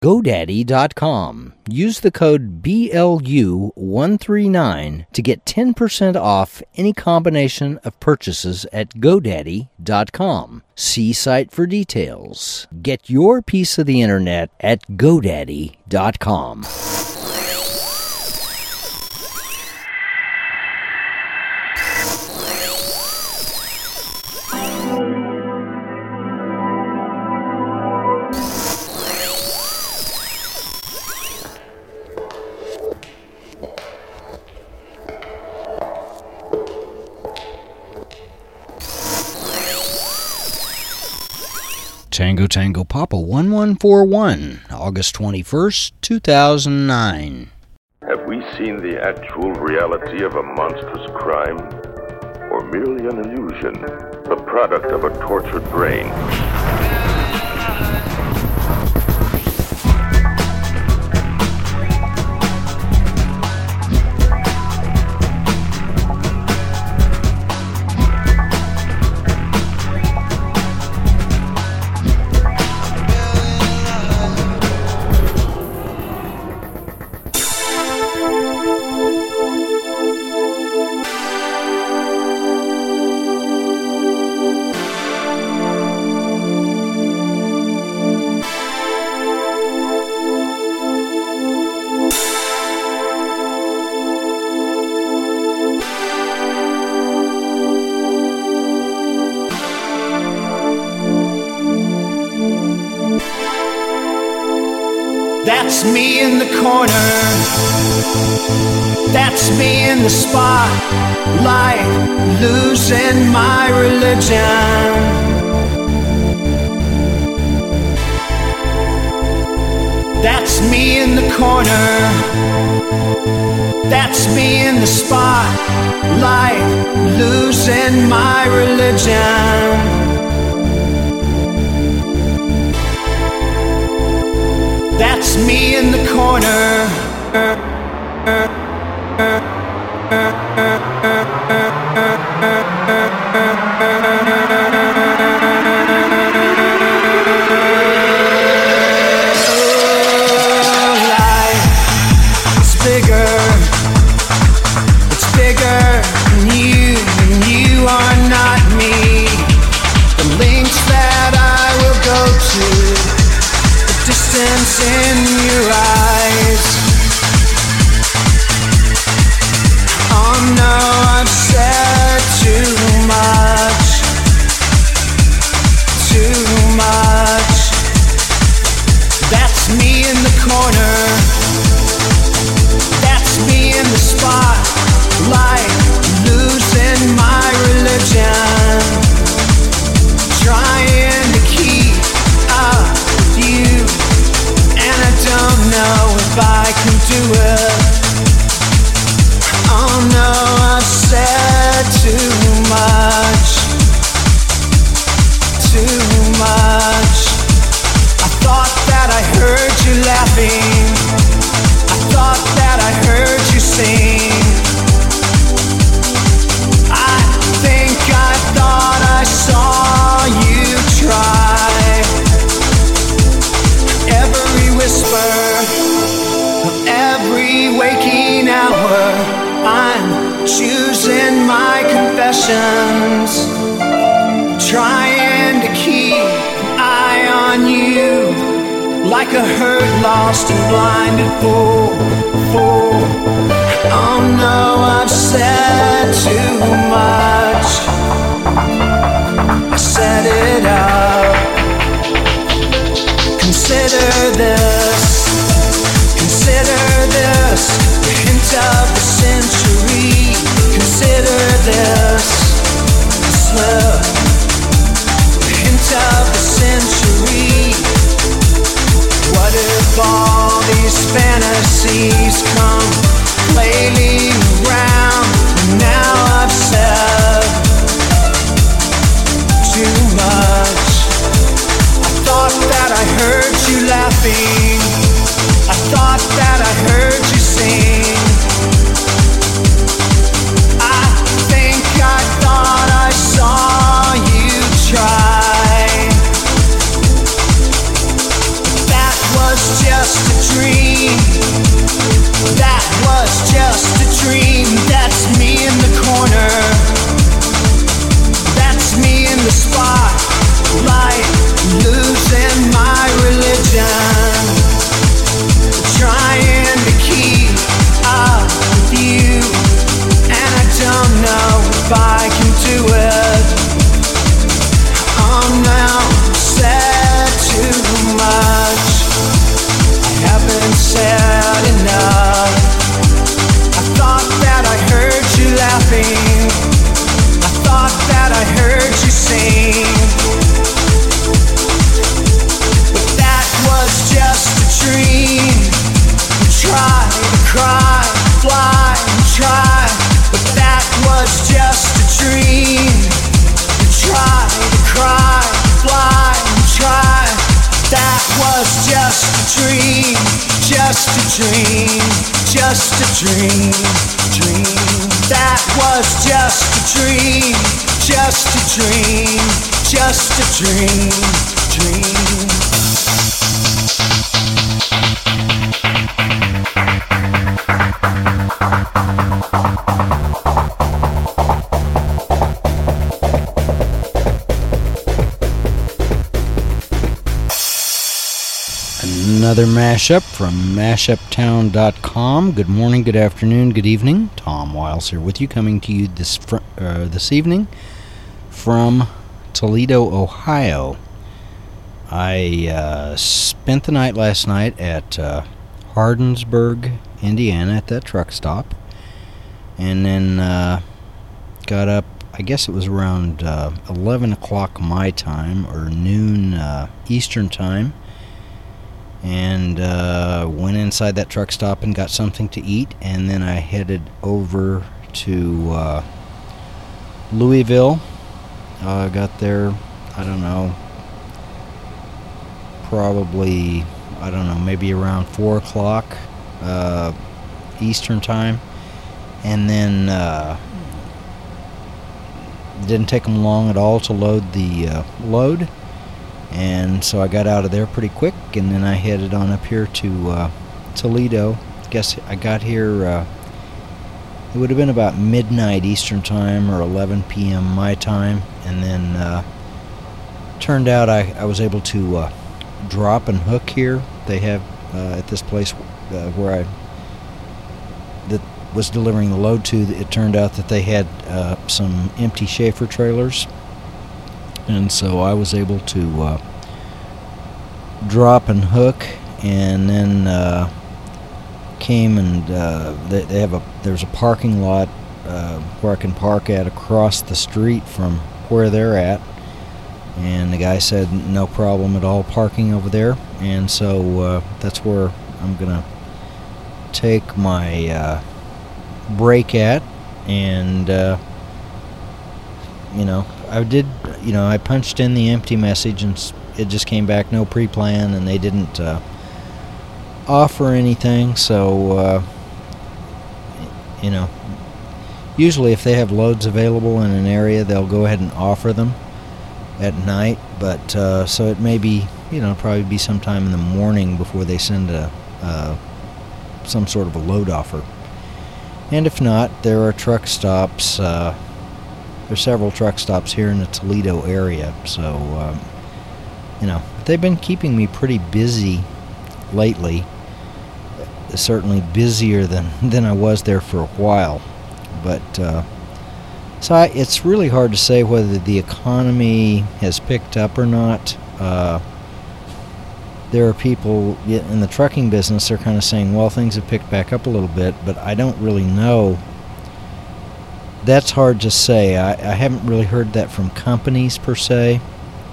GoDaddy.com. Use the code BLU139 to get 10% off any combination of purchases at GoDaddy.com. See site for details. Get your piece of the internet at GoDaddy.com. Tango Tango Papa 1141, August 21st, 2009. Have we seen the actual reality of a monstrous crime? Or merely an illusion, the product of a tortured brain? That's me in the corner. That's me in the spotlight, losing my religion. That's me in the corner. That's me in the spotlight, losing my religion. That's me in the corner. Life is bigger. It's bigger than you, and you are not me. The links that I will go to, distance in your eyes. Oh no, I've said too much. Too much. That's me in the corner. That's me in the spotlight, losing my religion. Trying to keep up with you, and I don't know if I can do it. Oh no, I've said too much. Too much. I thought that I heard you laughing. I thought that I heard you sing. I think I thought I saw you try. Every whisper of every waking hour, I'm choosing my confessions, trying to keep an eye on you, like a hurt, lost and blinded fool. Oh no, I've said too much. I set it up. Consider this, the hint of the century. Consider this, the slip, the hint of the century. What if all these fantasies come flailing around, and now I've said too much. I thought that I heard you laughing. I thought that I heard you sing. I think I thought I saw you try. That was just just a dream. That was just a dream. That's me in the corner. That's me in the spotlight, losing my religion, trying to keep up with you, and I don't know if I can do it. I'm now said too much. I haven't said enough. I thought that I heard you laughing. I thought that I heard you sing. But that was just a dream. You try to cry, fly and try. But that was just a dream. You try to cry, fly and try. That was just a dream. Just a dream. Just a dream. Dream. That was just a dream. Just a dream. Just a dream. Dream. Another mashup from mashuptown.com. Good morning, good afternoon, good evening. Tom Wiles here with you, coming to you this evening from Toledo, Ohio. I spent the night last night at Hardinsburg, Indiana, at that truck stop, and then got up, I guess it was around 11 o'clock my time, or noon Eastern time, and went inside that truck stop and got something to eat, and then I headed over to Louisville. Got there, I don't know, probably, maybe around 4 o'clock Eastern time, and then didn't take them long at all to load the load. And so I got out of there pretty quick, and then I headed on up here to Toledo. Guess I got here, it would have been about midnight Eastern time or 11 p.m. my time, and then turned out I was able to drop and hook here. They have at this place where I was delivering the load to, it turned out that they had some empty Schaefer trailers. And so I was able to drop and hook, and then came and there's a parking lot where I can park at across the street from where they're at, and the guy said no problem at all parking over there, and so that's where I'm gonna take my break at, and I punched in the empty message, and it just came back no pre-plan, and they didn't offer anything. So, usually if they have loads available in an area, they'll go ahead and offer them at night. But so it may be, probably be sometime in the morning before they send some sort of a load offer. And if not, there are truck stops. There's several truck stops here in the Toledo area, so they've been keeping me pretty busy lately. Certainly busier than I was there for a while, but so it's really hard to say whether the economy has picked up or not. There are people in the trucking business, they're kind of saying, well, things have picked back up a little bit, but I don't really know. That's hard to say. I haven't really heard that from companies per se.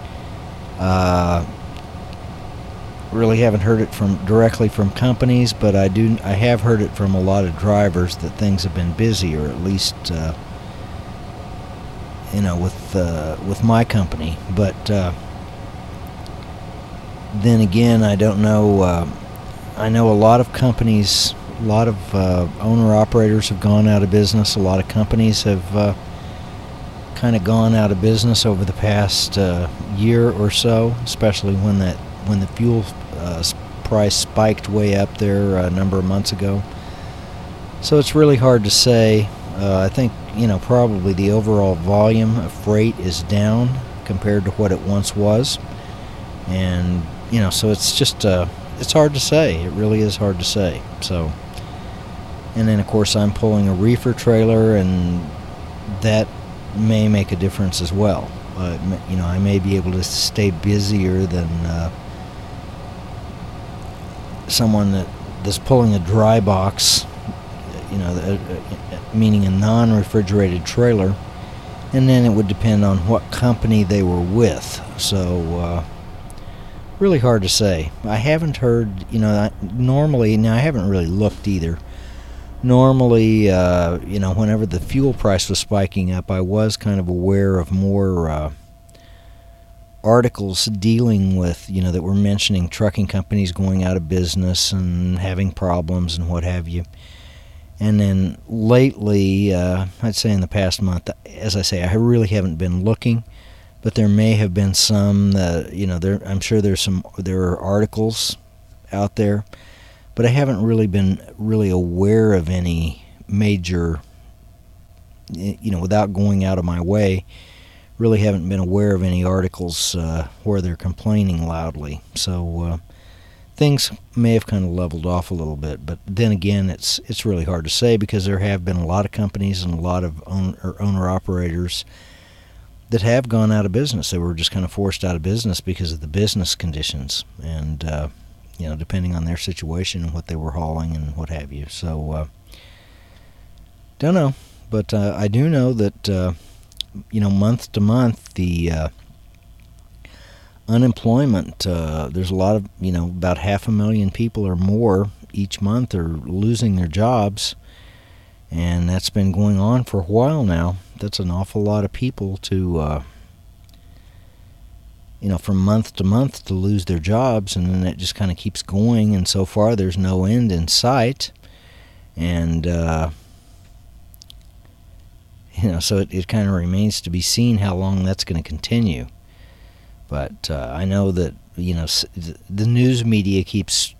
Really haven't heard it directly from companies, but I have heard it from a lot of drivers that things have been busy, or at least with my company. But then again, I don't know. I know a lot of companies. A lot of owner-operators have gone out of business. A lot of companies have kind of gone out of business over the past year or so, especially when the fuel price spiked way up there a number of months ago. So it's really hard to say. I think, probably the overall volume of freight is down compared to what it once was. And, so it's just, it's hard to say. It really is hard to say. So, and then, of course, I'm pulling a reefer trailer, and that may make a difference as well. I may be able to stay busier than someone that's pulling a dry box, meaning a non-refrigerated trailer, and then it would depend on what company they were with. So, really hard to say. I haven't heard, normally, now I haven't really looked either. Normally, whenever the fuel price was spiking up, I was kind of aware of more articles dealing with, that were mentioning trucking companies going out of business and having problems and what have you. And then lately, I'd say in the past month, as I say, I really haven't been looking, but there may have been some, I'm sure there are articles out there, but I haven't really been aware of any major, without going out of my way, really haven't been aware of any articles where they're complaining loudly. So things may have kind of leveled off a little bit, but then again, it's really hard to say because there have been a lot of companies and a lot of owner-operators that have gone out of business. They were just kind of forced out of business because of the business conditions, and depending on their situation and what they were hauling and what have you. So, don't know, but I do know that month to month the unemployment, there's a lot of, about 500,000 people or more each month are losing their jobs, and that's been going on for a while now. That's an awful lot of people to, from month to month to lose their jobs, and then it just kind of keeps going, and so far there's no end in sight. And, so it kind of remains to be seen how long that's going to continue. But I know that, the news media keeps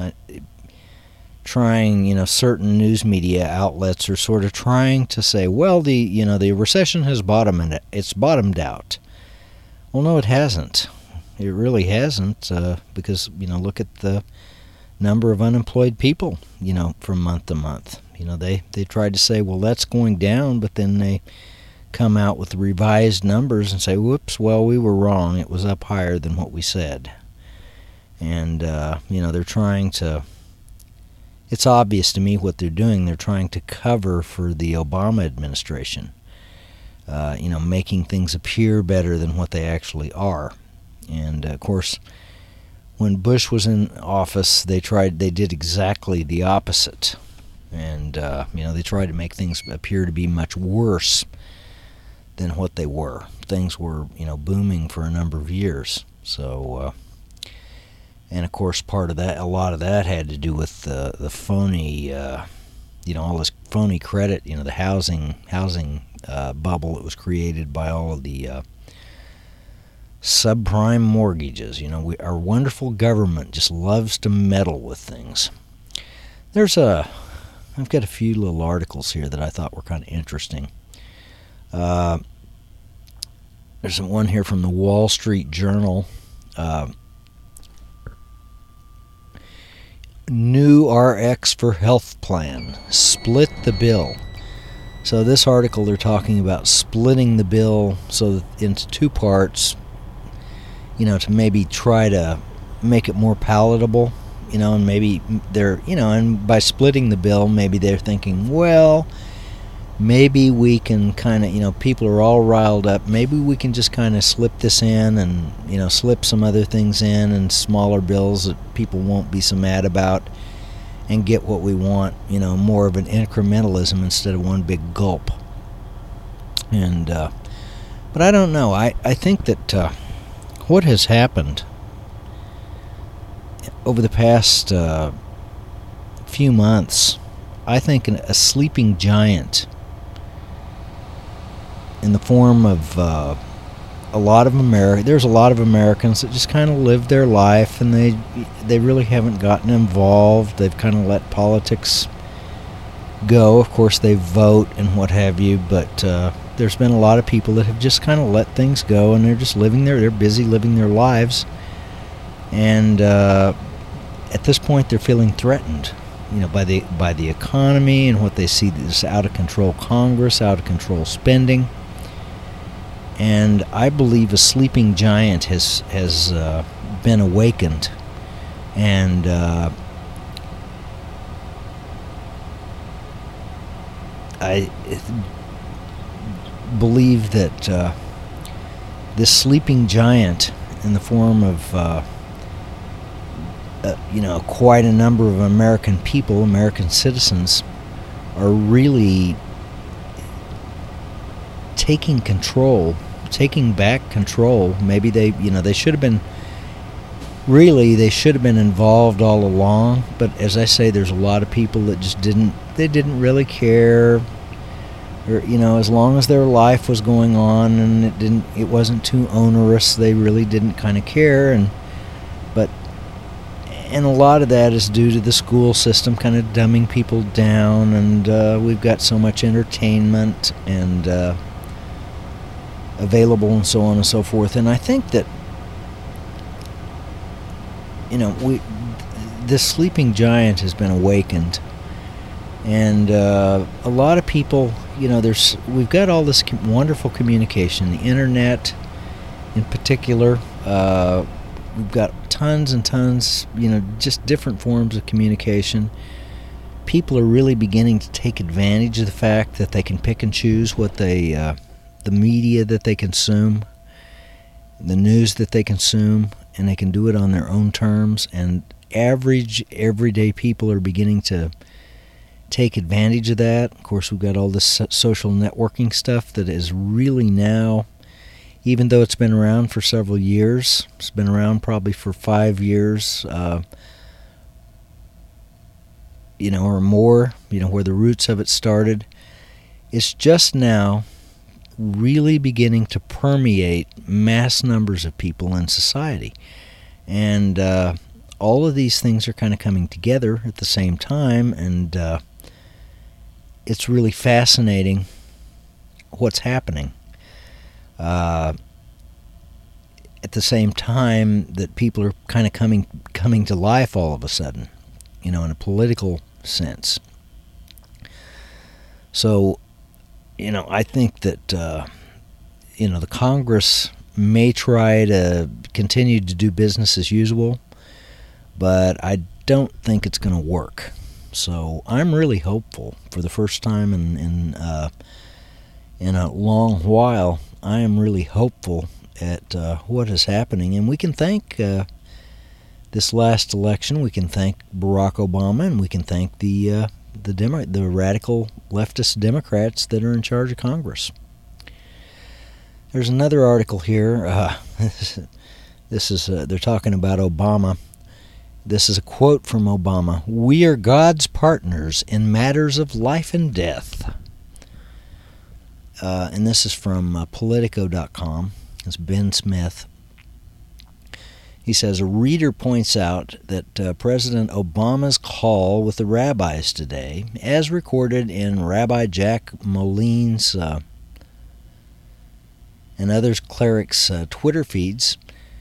trying, certain news media outlets are sort of trying to say, well, the recession has bottomed out. Well, no, it hasn't. It really hasn't, because, look at the number of unemployed people, from month to month. They tried to say, well, that's going down, but then they come out with revised numbers and say, whoops, well, we were wrong. It was up higher than what we said. And, they're trying to, it's obvious to me what they're doing. They're trying to cover for the Obama administration, making things appear better than what they actually are. And, of course, when Bush was in office, they did exactly the opposite. And, they tried to make things appear to be much worse than what they were. Things were, booming for a number of years. So, and of course, a lot of that had to do with the phony, all this phony credit, the housing bubble that was created by all of the subprime mortgages. Our wonderful government just loves to meddle with things. I've got a few little articles here that I thought were kind of interesting. There's one here from the Wall Street Journal. New RX for health plan. Split the bill. So this article, they're talking about splitting the bill into two parts, to maybe try to make it more palatable. And maybe they're, and by splitting the bill, maybe they're thinking, well, maybe we can kind of, people are all riled up. Maybe we can just kind of slip this in and, slip some other things in and smaller bills that people won't be so mad about and get what we want, more of an incrementalism instead of one big gulp. And, but I don't know. I think that what has happened over the past few months, I think a sleeping giant in the form of there's a lot of Americans that just kind of live their life, and they really haven't gotten involved. They've kind of let politics go. Of course, they vote and what have you, but there's been a lot of people that have just kind of let things go, and they're just they're busy living their lives, and at this point they're feeling threatened, by the economy and what they see, this out of control Congress, out of control spending. And I believe a sleeping giant has been awakened, and I believe that this sleeping giant, in the form of quite a number of American people, American citizens, are really taking back control. Maybe they should have been involved all along, but as I say, there's a lot of people that just didn't really care, or as long as their life was going on and it wasn't too onerous, they really didn't kind of care. And a lot of that is due to the school system kind of dumbing people down, and we've got so much entertainment and available and so on and so forth. And I think that this sleeping giant has been awakened, and a lot of people, we've got all this wonderful communication, the internet in particular. We've got tons and tons, just different forms of communication. People are really beginning to take advantage of the fact that they can pick and choose what the media that they consume, the news that they consume, and they can do it on their own terms. And average, everyday people are beginning to take advantage of that. Of course, we've got all this social networking stuff that is really now, even though it's been around for several years, it's been around probably for 5 years, or more, where the roots of it started. It's just now really beginning to permeate mass numbers of people in society. And all of these things are kind of coming together at the same time, and it's really fascinating what's happening. At the same time that people are kind of coming to life all of a sudden, in a political sense. So, I think that, the Congress may try to continue to do business as usual, but I don't think it's going to work. So I'm really hopeful. For the first time in a long while, I am really hopeful at what is happening. And we can thank this last election. We can thank Barack Obama, and we can thank the radical leftist Democrats that are in charge of Congress. There's another article here. This is they're talking about Obama. This is a quote from Obama. "We are God's partners in matters of life and death." And this is from Politico.com. It's Ben Smith. He says, a reader points out that President Obama's call with the rabbis today, as recorded in Rabbi Jack Moline's and others clerics' Twitter feeds,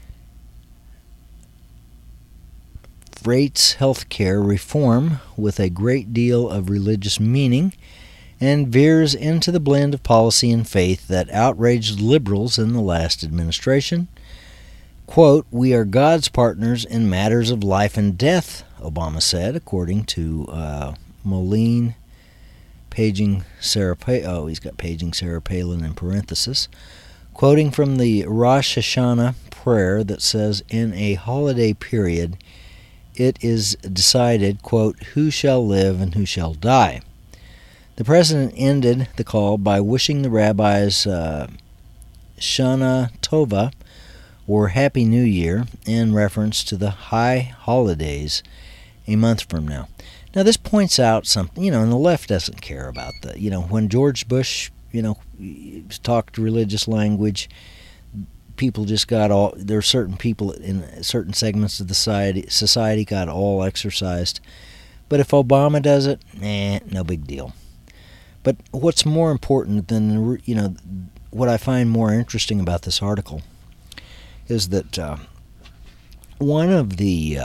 freights healthcare reform with a great deal of religious meaning and veers into the blend of policy and faith that outraged liberals in the last administration. Quote, "We are God's partners in matters of life and death," Obama said, according to Moline, paging Sarah Palin. Oh, he's got paging Sarah Palin in parenthesis. Quoting from the Rosh Hashanah prayer that says, "In a holiday period, it is decided," quote, "who shall live and who shall die." The president ended the call by wishing the rabbis Shana Tova, or Happy New Year, in reference to the high holidays a month from now. Now, this points out something, and the left doesn't care about that. When George Bush, talked religious language, people just got all, there are certain people in certain segments of the society got all exercised. But if Obama does it, no big deal. But what's more important than, what I find more interesting about this article is that one of the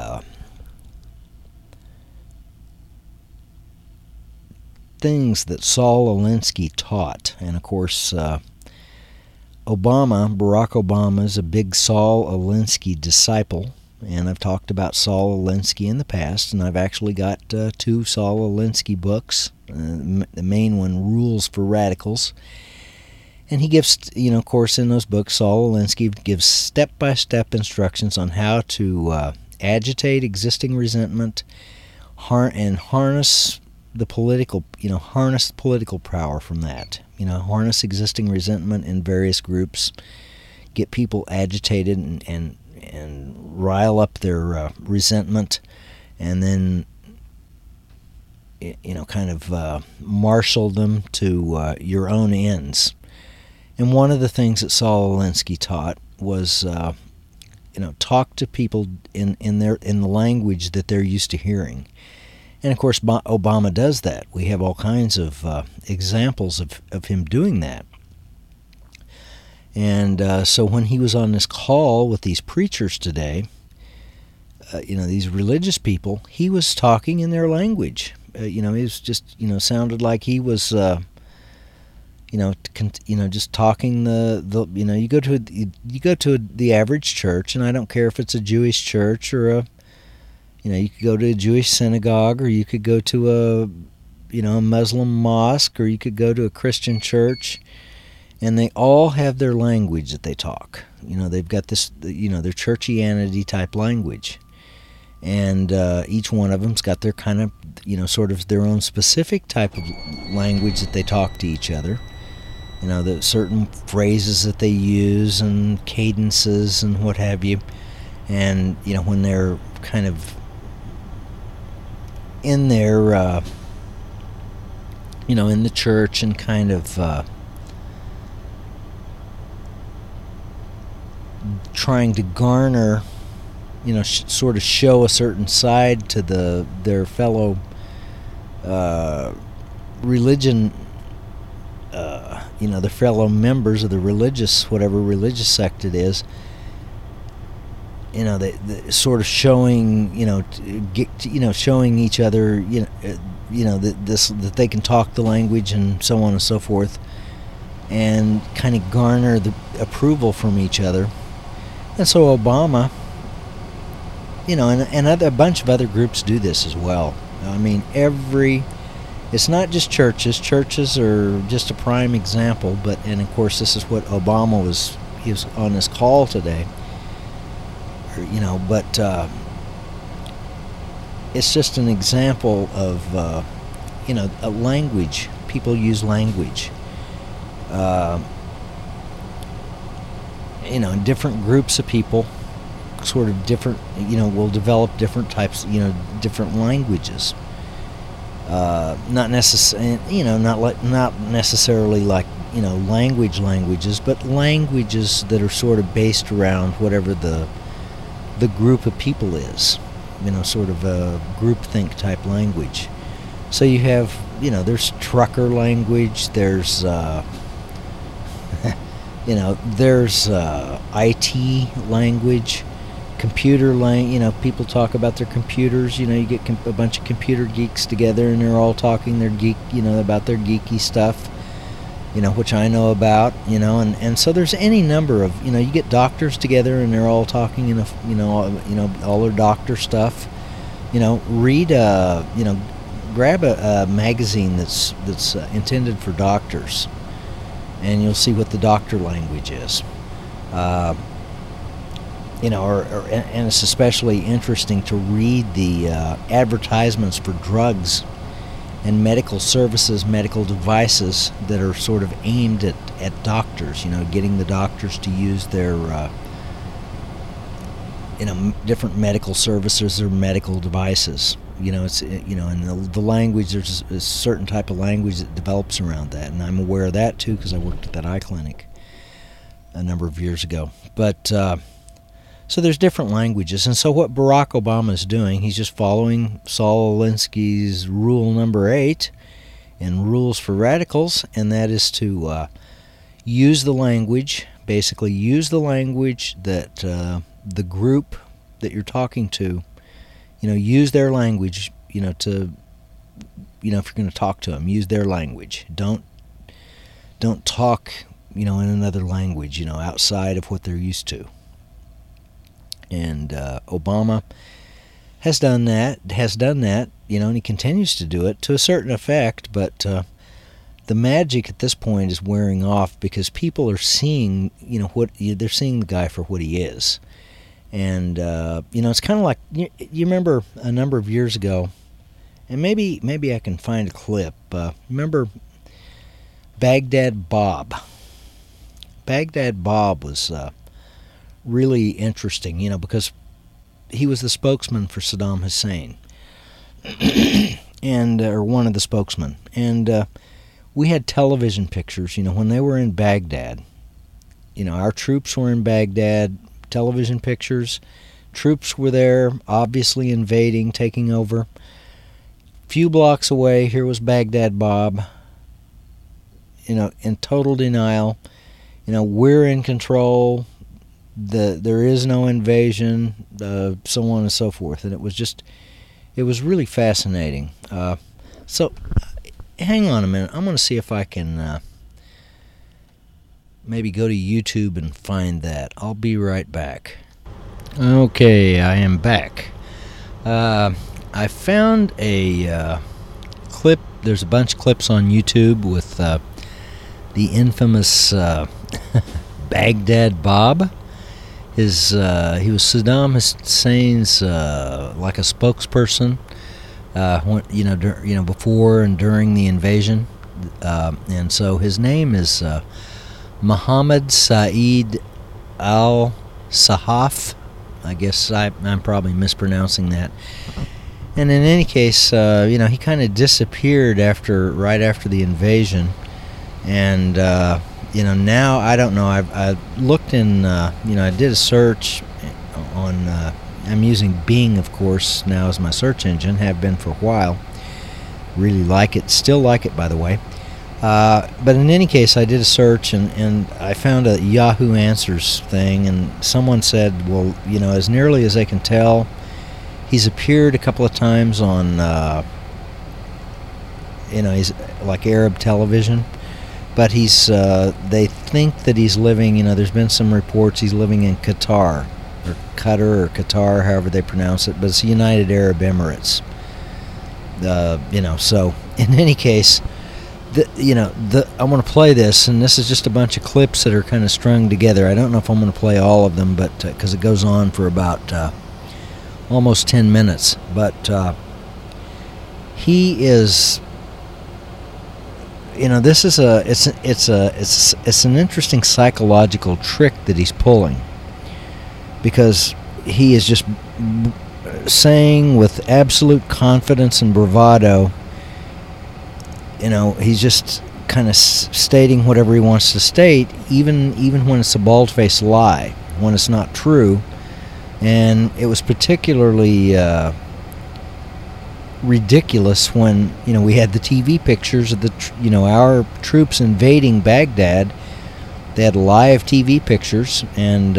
things that Saul Alinsky taught, and of course Barack Obama is a big Saul Alinsky disciple, and I've talked about Saul Alinsky in the past, and I've actually got 2 Saul Alinsky books. The main one, Rules for Radicals. And he gives, of course, in those books, Saul Alinsky gives step-by-step instructions on how to agitate existing resentment and harness the political, harness political power from that. Harness existing resentment in various groups, get people agitated and rile up their resentment, and then kind of marshal them to your own ends. And one of the things that Saul Alinsky taught was talk to people in the language that they're used to hearing. And of course Obama does that. We have all kinds of examples of him doing that. And so when he was on this call with these preachers today, these religious people, he was talking in their language. He was just, sounded like he was, just talking you go to the average church, and I don't care if it's a Jewish church or you could go to a Jewish synagogue, or you could go to a Muslim mosque, or you could go to a Christian church, and they all have their language that they talk. They've got this, their churchianity type language. And each one of them's got their kind of, sort of their own specific type of language that they talk to each other. The certain phrases that they use and cadences and what have you. And, when they're kind of in their, in the church and kind of trying to garner, sort of show a certain side to their fellow religion, the fellow members of the whatever religious sect it is. They sort of showing, showing each other, that they can talk the language and so on and so forth, and kind of garner the approval from each other. And so Obama, and a bunch of other groups do this as well. I mean, it's not just churches. Churches are just a prime example, and of course this is what Obama he was on this call today. But it's just an example of, a language. People use language. Different groups of people, sort of different, will develop different types, different languages. Not necessarily like, languages, but languages that are sort of based around whatever the group of people is, sort of a groupthink type language. So you have, there's trucker language, there's, there's IT language, computer language, people talk about their computers, you get a bunch of computer geeks together and they're all talking their about their geeky stuff, which I know about, and so there's any number of, you get doctors together and they're all talking in all their doctor stuff, read, grab a magazine that's intended for doctors, and you'll see what the doctor language is. And it's especially interesting to read the advertisements for drugs and medical services, medical devices that are sort of aimed at doctors, getting the doctors to use their, different medical services or medical devices. It's, and the language, there's a certain type of language that develops around that, and I'm aware of that too because I worked at that eye clinic. a number of years ago. But so there's different languages. And so what Barack Obama is doing, he's just following Saul Alinsky's rule number 8 in Rules for Radicals, and that is to use the language, basically use the language that the group that you're talking to, use their language, to, if you're going to talk to them, use their language. Don't talk, in another language, outside of what they're used to. And Obama has done that, and he continues to do it to a certain effect, but the magic at this point is wearing off because people are seeing, they're seeing the guy for what he is. And, it's kind of like, you remember a number of years ago, and maybe I can find a clip, remember Baghdad Bob? Baghdad Bob was really interesting, because he was the spokesman for Saddam Hussein, or one of the spokesmen. And we had television pictures, when they were in Baghdad. Our troops were in Baghdad, television pictures. Troops were there, obviously invading, taking over. Few blocks away, here was Baghdad Bob, in total denial. We're in control. There is no invasion, so on and so forth. And it was really fascinating. So hang on a minute. I'm going to see if I can maybe go to YouTube and find that. I'll be right back. Okay, I am back. I found a clip. There's a bunch of clips on YouTube with the infamous Baghdad Bob. He was Saddam Hussein's like a spokesperson, before and during the invasion, and so his name is Mohammed Saeed al-Sahaf. I guess I'm probably mispronouncing that. And in any case, he kind of disappeared right after the invasion, and now I don't know. I looked in, I did a search on. I'm using Bing, of course, now as my search engine. Have been for a while. Really like it. Still like it, by the way. But in any case, I did a search and I found a Yahoo Answers thing, and someone said, well, as nearly as they can tell, he's appeared a couple of times on, he's like Arab television. But they think that he's living, there's been some reports he's living in Qatar, or Qatar, however they pronounce it, but it's the United Arab Emirates. So in any case, I'm going to play this, and this is just a bunch of clips that are kind of strung together. I don't know if I'm going to play all of them, but because it goes on for about almost 10 minutes. But he is... this is it's an interesting psychological trick that he's pulling, because he is just saying with absolute confidence and bravado, he's just kind of stating whatever he wants to state, even when it's a bald-faced lie, when it's not true. And it was particularly ridiculous when we had the TV pictures of our troops invading Baghdad. They had live TV pictures, and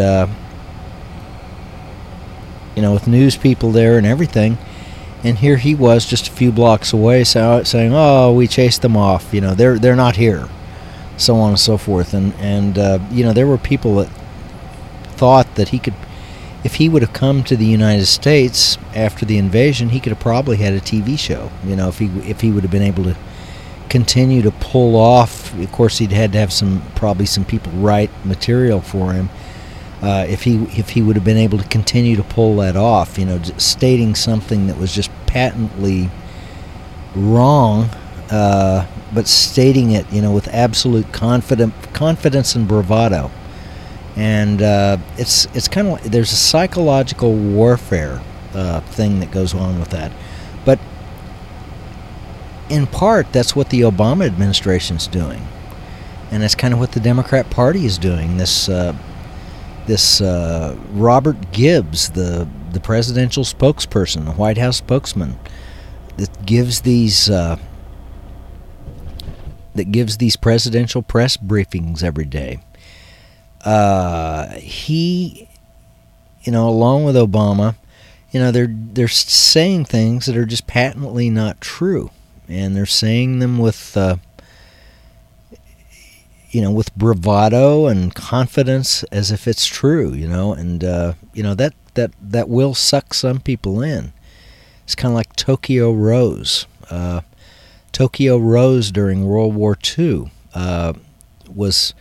with news people there and everything. And here he was, just a few blocks away, saying, "Oh, we chased them off. They're not here," so on and so forth. And there were people that thought that he could. If he would have come to the United States after the invasion, he could have probably had a TV show. If he would have been able to continue to pull off. Of course, he'd had to have probably some people write material for him. If he would have been able to continue to pull that off, stating something that was just patently wrong, but stating it, with absolute confidence and bravado. And it's kind of like there's a psychological warfare thing that goes on with that. But in part, that's what the Obama administration's doing. And that's kind of what the Democrat Party is doing. This Robert Gibbs, the presidential spokesperson, the White House spokesman, that gives these presidential press briefings every day. He, along with Obama, they're saying things that are just patently not true, and they're saying them with with bravado and confidence as if it's true, and that will suck some people in. It's kind of like Tokyo Rose. Tokyo Rose during World War II was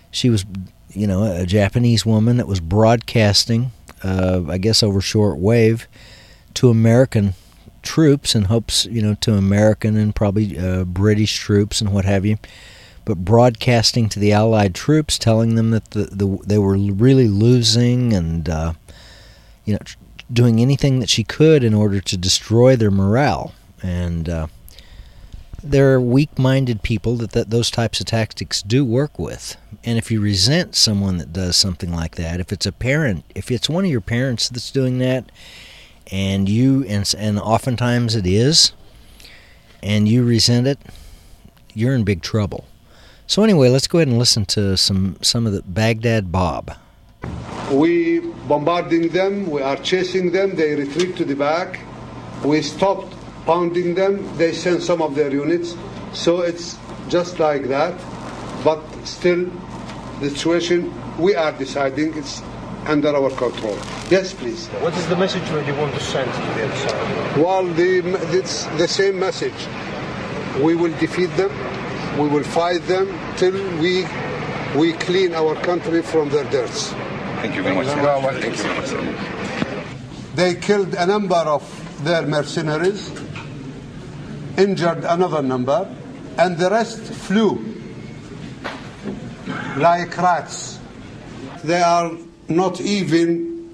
a Japanese woman that was broadcasting, I guess over shortwave, to American troops in hopes, to American and probably British troops and what have you, but broadcasting to the Allied troops, telling them that they were really losing and, doing anything that she could in order to destroy their morale. And there are weak-minded people that those types of tactics do work with. And if you resent someone that does something like that, if it's a parent, if it's one of your parents that's doing that, and oftentimes it is, and you resent it, you're in big trouble. So anyway, let's go ahead and listen to some of the Baghdad Bob. We bombarding them, we are chasing them, they retreat to the back. We stopped pounding them, they send some of their units. So it's just like that. But still, the situation, we are deciding it's under our control. Yes, please. What is the message that you want to send to the other side? Well, it's the same message. We will defeat them. We will fight them till we clean our country from their dirts. Thank you very much. Thank you very much. They killed a number of their mercenaries, injured another number, and the rest flew like rats. They are not even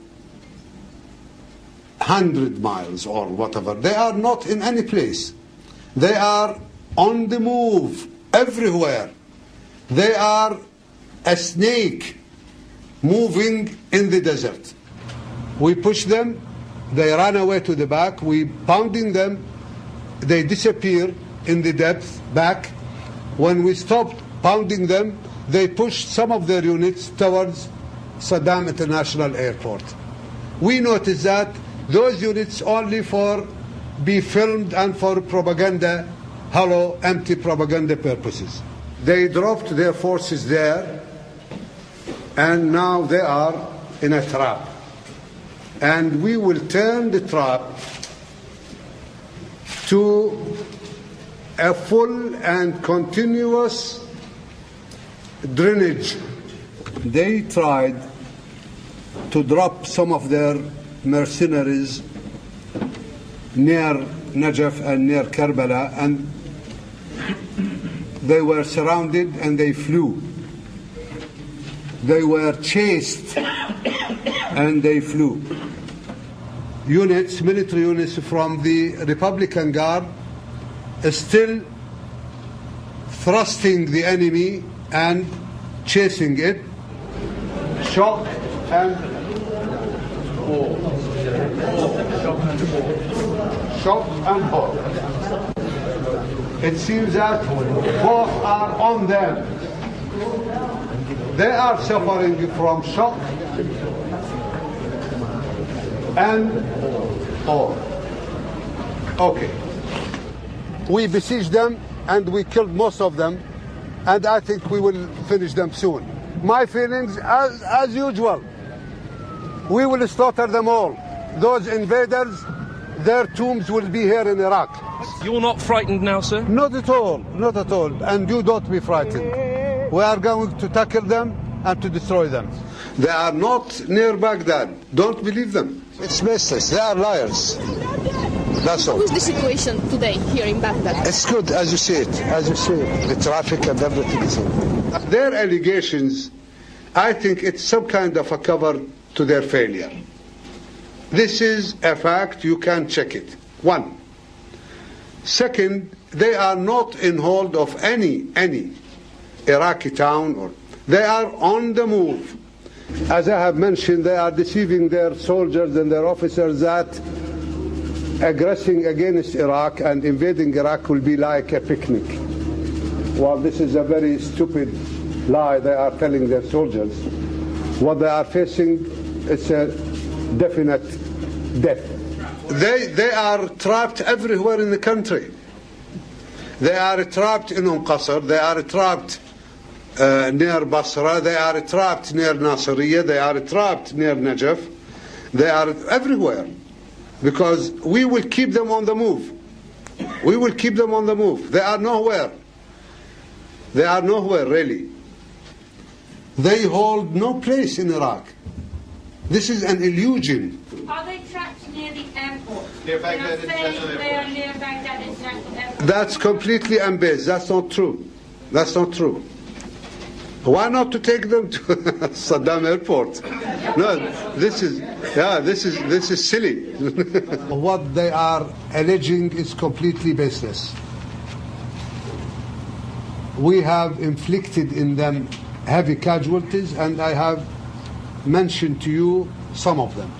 100 miles or whatever. They are not in any place. They are on the move everywhere. They are a snake moving in the desert. We push them, they run away to the back, we pounding them, they disappear in the depth back. When we stopped pounding them, they pushed some of their units towards Saddam International Airport. We noticed that those units only for be filmed and for propaganda, hollow, empty propaganda purposes. They dropped their forces there, and now they are in a trap. And we will turn the trap to a full and continuous drainage. They tried to drop some of their mercenaries near Najaf and near Karbala, and they were surrounded and they flew. They were chased and they flew. Units, military units from the Republican Guard are still thrusting the enemy and chasing it. Shock and awe. Shock and awe. It seems that both are on them. They are suffering from shock and awe. Okay. We besieged them and we killed most of them, and I think we will finish them soon. My feelings, as usual, we will slaughter them all. Those invaders, their tombs will be here in Iraq. You're not frightened now, sir? Not at all, not at all. And you don't be frightened. We are going to tackle them and to destroy them. They are not near Baghdad. Don't believe them. It's baseless. They are liars. That's all. How is the situation today here in Baghdad? It's good, as you see it. As you see it. The traffic and everything is good. Their allegations, I think it's some kind of a cover to their failure. This is a fact. You can check it. One. Second, they are not in hold of any Iraqi town, or they are on the move. As I have mentioned, they are deceiving their soldiers and their officers that aggressing against Iraq and invading Iraq will be like a picnic. Well, this is a very stupid lie they are telling their soldiers. What they are facing is a definite death. They are trapped everywhere in the country. They are trapped in Qasr, they are trapped near Basra, they are trapped near Nasiriyah, they are trapped near Najaf, they are everywhere. Because we will keep them on the move. We will keep them on the move. They are nowhere. They are nowhere, really. They hold no place in Iraq. This is an illusion. Are they trapped near the airport? Near Baghdad International Airport. They are near Baghdad International Airport. That's completely unbased. That's not true. That's not true. Why not to take them to Saddam Airport? No, this is silly. What they are alleging is completely baseless. We have inflicted in them heavy casualties, and I have mentioned to you some of them.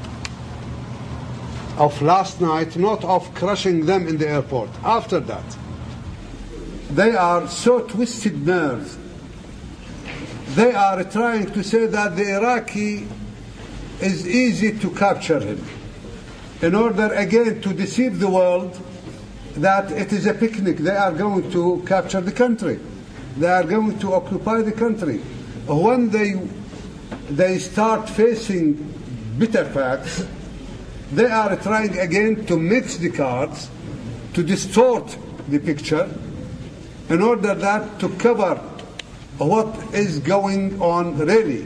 Of last night, not of crushing them in the airport. After that, they are so twisted nerves. They are trying to say that the Iraqi is easy to capture him, in order again to deceive the world that it is a picnic. They are going to capture the country. They are going to occupy the country. When they start facing bitter facts, they are trying again to mix the cards, to distort the picture, in order that to cover what is going on really.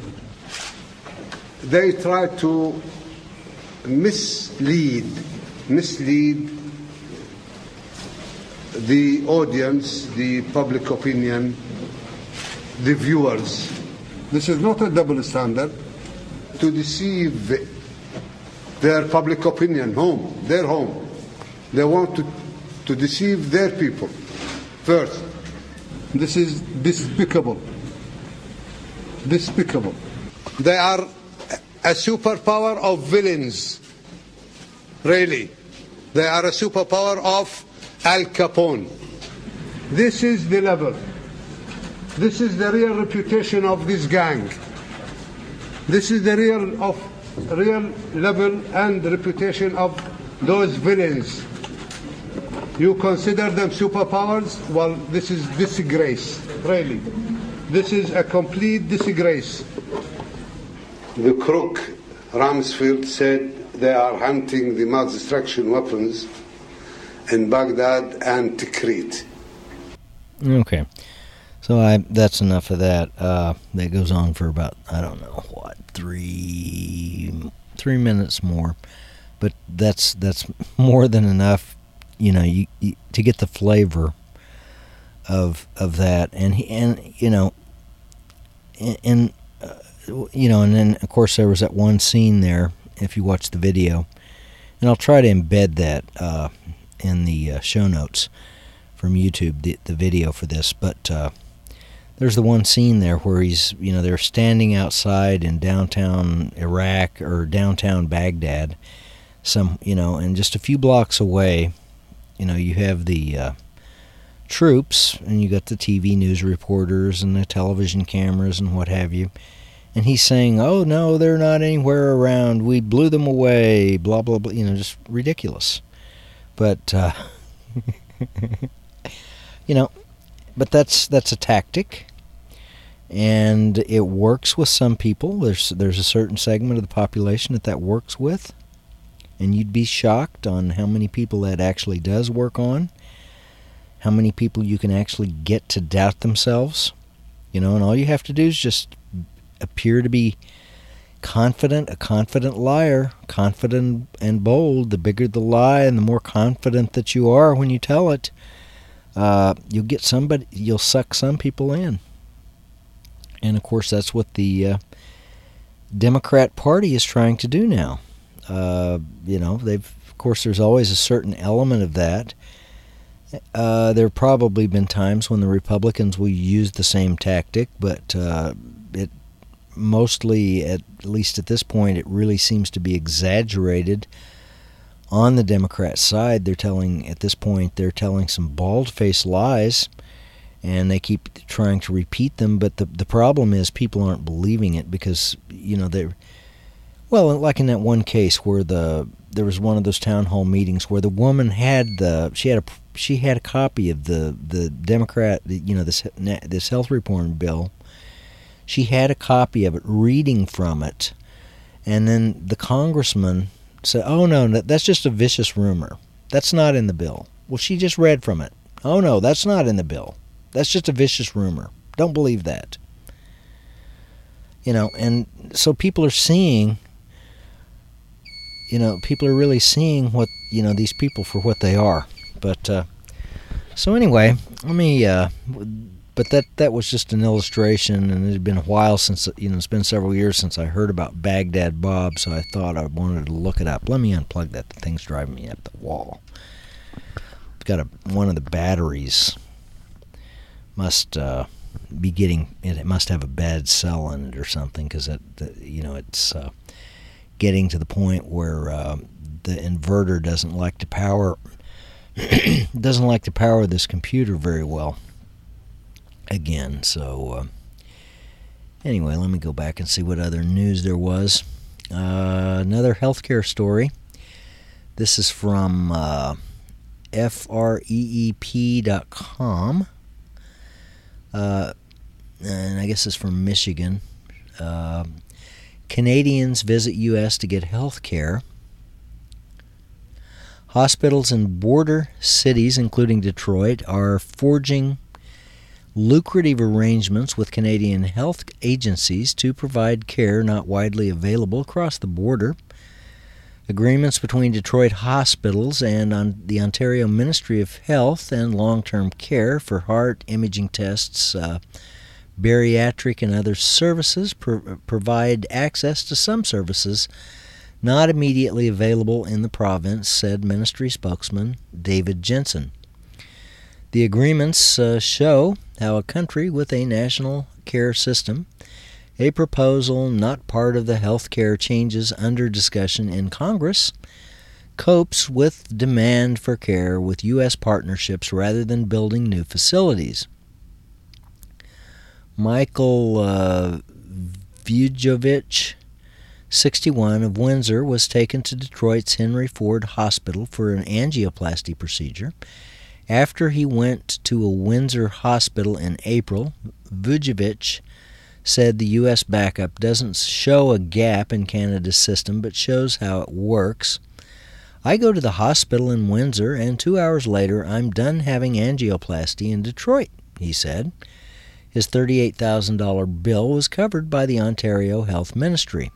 They try to mislead the audience, the public opinion, the viewers. This is not a double standard. To deceive their public opinion, their home. They want to deceive their people first. This is despicable. Despicable. They are a superpower of villains. Really. They are a superpower of Al Capone. This is the level. This is the real reputation of this gang. This is the real level and reputation of those villains. You consider them superpowers? Well, this is disgrace, really. This is a complete disgrace. The crook Rumsfeld said they are hunting the mass destruction weapons in Baghdad and Tikrit. Okay. So that's enough of that. That goes on for about, I don't know, what, 3 minutes more. But that's more than enough, you know, you to get the flavor of that. And then of course there was that one scene there, if you watch the video, and I'll try to embed that in the show notes from YouTube, the video for this. But there's the one scene there where they're standing outside in downtown Iraq or downtown Baghdad, and just a few blocks away, you have the troops, and you got the TV news reporters and the television cameras and what have you. And he's saying, "Oh no, they're not anywhere around. We blew them away." Blah blah blah. Just ridiculous. But but that's a tactic, and it works with some people. There's a certain segment of the population that works with, and you'd be shocked on how many people that actually does work on. How many people you can actually get to doubt themselves, and all you have to do is just appear to be confident, a confident liar, confident and bold. The bigger the lie and the more confident that you are when you tell it, you'll suck some people in. And of course that's what the Democrat Party is trying to do now. Of course there's always a certain element of that. There have probably been times when the Republicans will use the same tactic, but it mostly, at least at this point, it really seems to be exaggerated on the Democrat side. At this point, they're telling some bald-faced lies, and they keep trying to repeat them, but the problem is people aren't believing it because, they're... Well, like in that one case where there was one of those town hall meetings where the woman had she had a copy of the Democrat, this health reform bill. She had a copy of it, reading from it, and then the congressman said, "Oh no, that's just a vicious rumor. That's not in the bill." Well, she just read from it. "Oh no, that's not in the bill. That's just a vicious rumor. Don't believe that." And so people are seeing. People are really seeing what, these people for what they are. But, so anyway, let me, but that was just an illustration, and it had been a while since, it's been several years since I heard about Baghdad Bob, so I thought I wanted to look it up. Let me unplug that. The thing's driving me up the wall. It's got one of the batteries must be it must have a bad cell in it or something, because it's getting to the point where the inverter doesn't like to power this computer very well again. So anyway, let me go back and see what other news there was. Another healthcare story. This is from freep.com, and I guess it's from Michigan. Canadians visit U.S. to get health care. Hospitals in border cities, including Detroit, are forging lucrative arrangements with Canadian health agencies to provide care not widely available across the border. Agreements between Detroit hospitals and the Ontario Ministry of Health and Long-Term Care for heart imaging tests, bariatric and other services provide access to some services not immediately available in the province, said ministry spokesman David Jensen. The agreements show how a country with a national care system, a proposal not part of the health care changes under discussion in Congress, copes with demand for care with U.S. partnerships rather than building new facilities. Michael Vujovic, 61, of Windsor, was taken to Detroit's Henry Ford Hospital for an angioplasty procedure. After he went to a Windsor hospital in April, Vujovic said the U.S. backup doesn't show a gap in Canada's system, but shows how it works. "I go to the hospital in Windsor, and 2 hours later I'm done having angioplasty in Detroit," he said. His $38,000 bill was covered by the Ontario Health Ministry.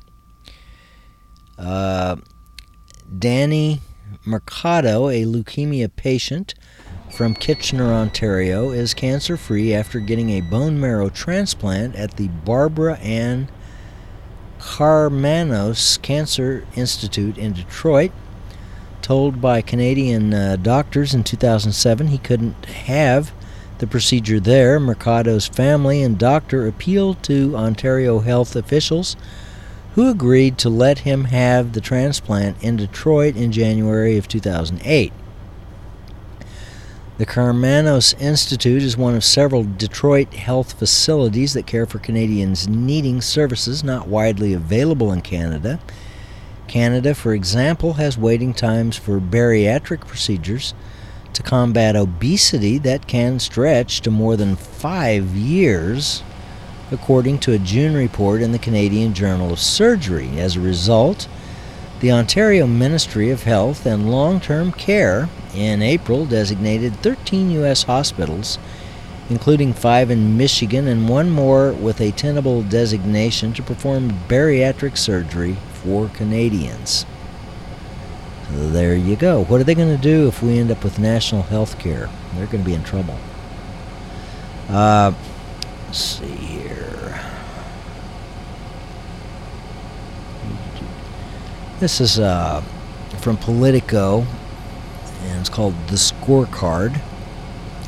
Danny Mercado, a leukemia patient from Kitchener, Ontario, is cancer-free after getting a bone marrow transplant at the Barbara Ann Karmanos Cancer Institute in Detroit. Told by Canadian doctors in 2007 he couldn't have the procedure there, Mercado's family and doctor appealed to Ontario health officials, who agreed to let him have the transplant in Detroit in January of 2008. The Karmanos Institute is one of several Detroit health facilities that care for Canadians needing services not widely available in Canada. Canada, for example, has waiting times for bariatric procedures to combat obesity that can stretch to more than 5 years, according to a June report in the Canadian Journal of Surgery. As a result, the Ontario Ministry of Health and Long-Term Care in April designated 13 U.S. hospitals, including 5 in Michigan and 1 more with a tenable designation, to perform bariatric surgery for Canadians. So there you go. What are they going to do if we end up with national health care? They're going to be in trouble. Let's see here. This is from Politico, and it's called The Scorecard.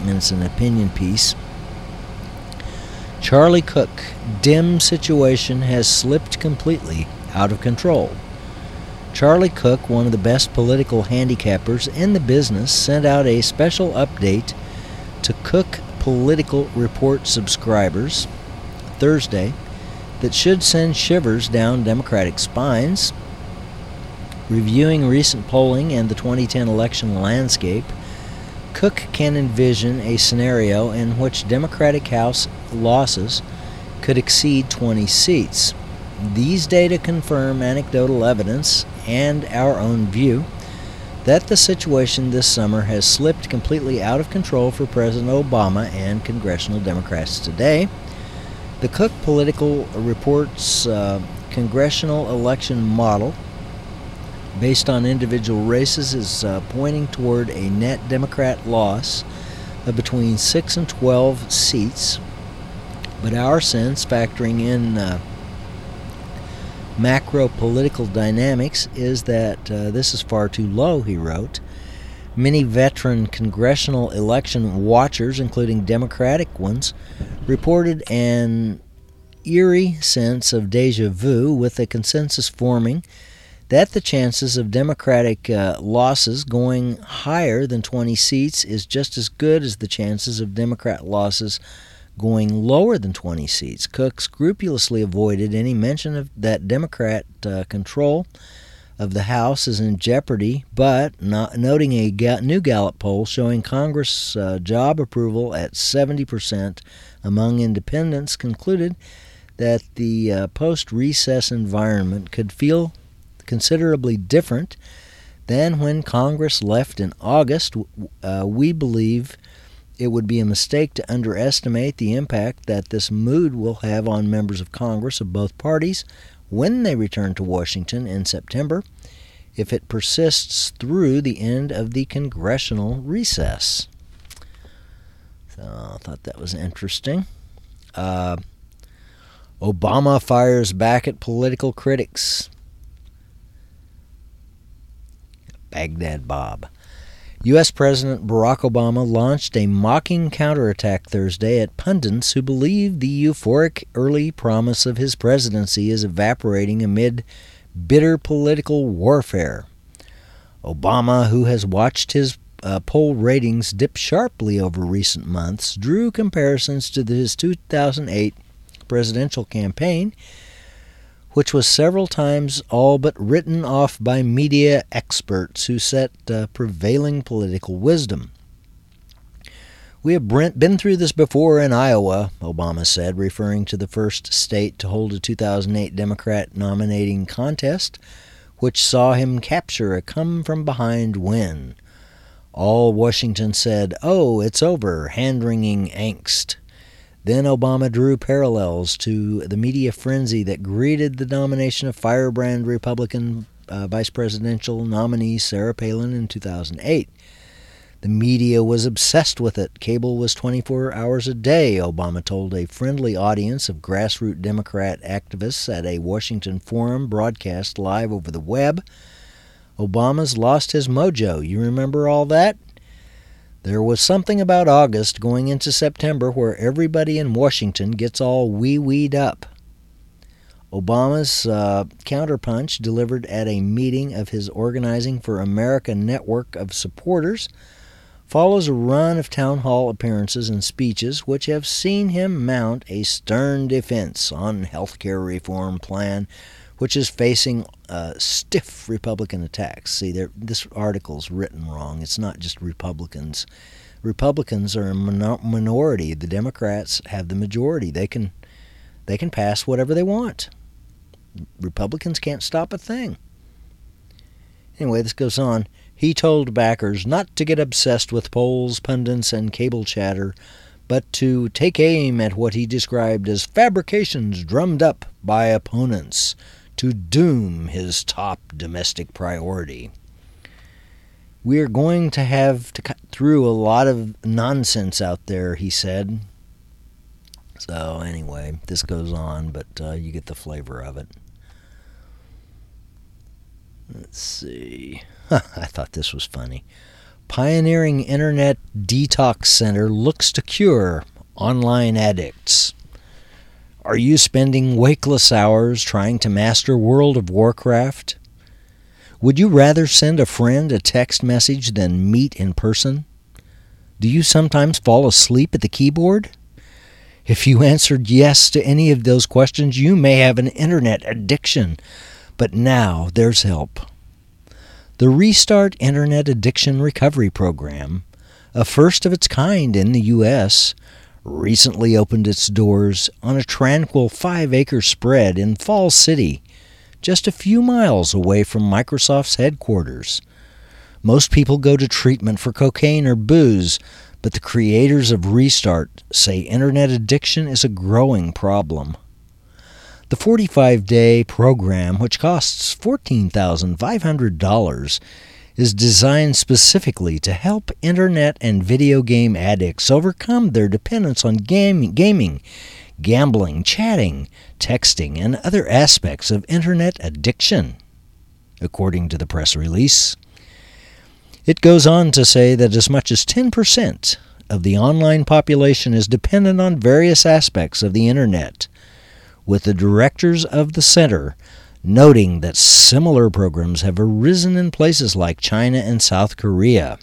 and it's an opinion piece. Charlie Cook, dim situation has slipped completely out of control. Charlie Cook, one of the best political handicappers in the business, sent out a special update to Cook Political Report subscribers Thursday that should send shivers down Democratic spines. Reviewing recent polling and the 2010 election landscape, Cook can envision a scenario in which Democratic House losses could exceed 20 seats. These data confirm anecdotal evidence and our own view that the situation this summer has slipped completely out of control for President Obama and congressional Democrats today. The Cook Political Report's congressional election model, based on individual races, is pointing toward a net Democrat loss of between 6 and 12 seats. But our sense, factoring in macro political dynamics, is that this is far too low, he wrote. Many veteran congressional election watchers, including Democratic ones, reported an eerie sense of deja vu, with a consensus forming that the chances of Democratic losses going higher than 20 seats is just as good as the chances of Democrat losses going lower than 20 seats. Cook scrupulously avoided any mention of that Democrat control of the House is in jeopardy, but noting a new Gallup poll showing Congress job approval at 70% among independents, concluded that the post-recess environment could feel considerably different than when Congress left in August. We believe it would be a mistake to underestimate the impact that this mood will have on members of Congress of both parties when they return to Washington in September, if it persists through the end of the congressional recess. So I thought that was interesting. Obama fires back at political critics. Baghdad Bob. U.S. President Barack Obama launched a mocking counterattack Thursday at pundits who believe the euphoric early promise of his presidency is evaporating amid bitter political warfare. Obama, who has watched his poll ratings dip sharply over recent months, drew comparisons to his 2008 presidential campaign, which was several times all but written off by media experts who set prevailing political wisdom. We have been through this before in Iowa, Obama said, referring to the first state to hold a 2008 Democrat nominating contest, which saw him capture a come-from-behind win. All Washington said, "Oh, it's over," hand-wringing angst. Then Obama drew parallels to the media frenzy that greeted the nomination of firebrand Republican vice presidential nominee Sarah Palin in 2008. The media was obsessed with it. Cable was 24 hours a day, Obama told a friendly audience of grassroots Democrat activists at a Washington forum broadcast live over the web. Obama's lost his mojo. You remember all that? There was something about August going into September where everybody in Washington gets all wee-weed up. Obama's counterpunch, delivered at a meeting of his Organizing for America network of supporters, follows a run of town hall appearances and speeches which have seen him mount a stern defense on health care reform plan, which is facing stiff Republican attacks. See, this article's written wrong. It's not just Republicans. Republicans are a minority. The Democrats have the majority. They can pass whatever they want. Republicans can't stop a thing. Anyway, this goes on. He told backers not to get obsessed with polls, pundits, and cable chatter, but to take aim at what he described as fabrications drummed up by opponents to doom his top domestic priority. We are going to have to cut through a lot of nonsense out there, he said. So anyway, this goes on, but you get the flavor of it. Let's see. I thought this was funny. pioneering internet detox center looks to cure online addicts. Are you spending wakeless hours trying to master World of Warcraft? Would you rather send a friend a text message than meet in person? Do you sometimes fall asleep at the keyboard? If you answered yes to any of those questions, you may have an internet addiction. But now there's help. The Restart Internet Addiction Recovery Program, a first of its kind in the U.S., recently opened its doors on a tranquil 5-acre spread in Falls City, just a few miles away from Microsoft's headquarters. Most people go to treatment for cocaine or booze, but the creators of Restart say internet addiction is a growing problem. The 45-day program, which costs $14,500, is designed specifically to help internet and video game addicts overcome their dependence on gaming, gambling, chatting, texting, and other aspects of internet addiction, according to the press release. It goes on to say that as much as 10% of the online population is dependent on various aspects of the internet, with the directors of the center noting that similar programs have arisen in places like China and South Korea.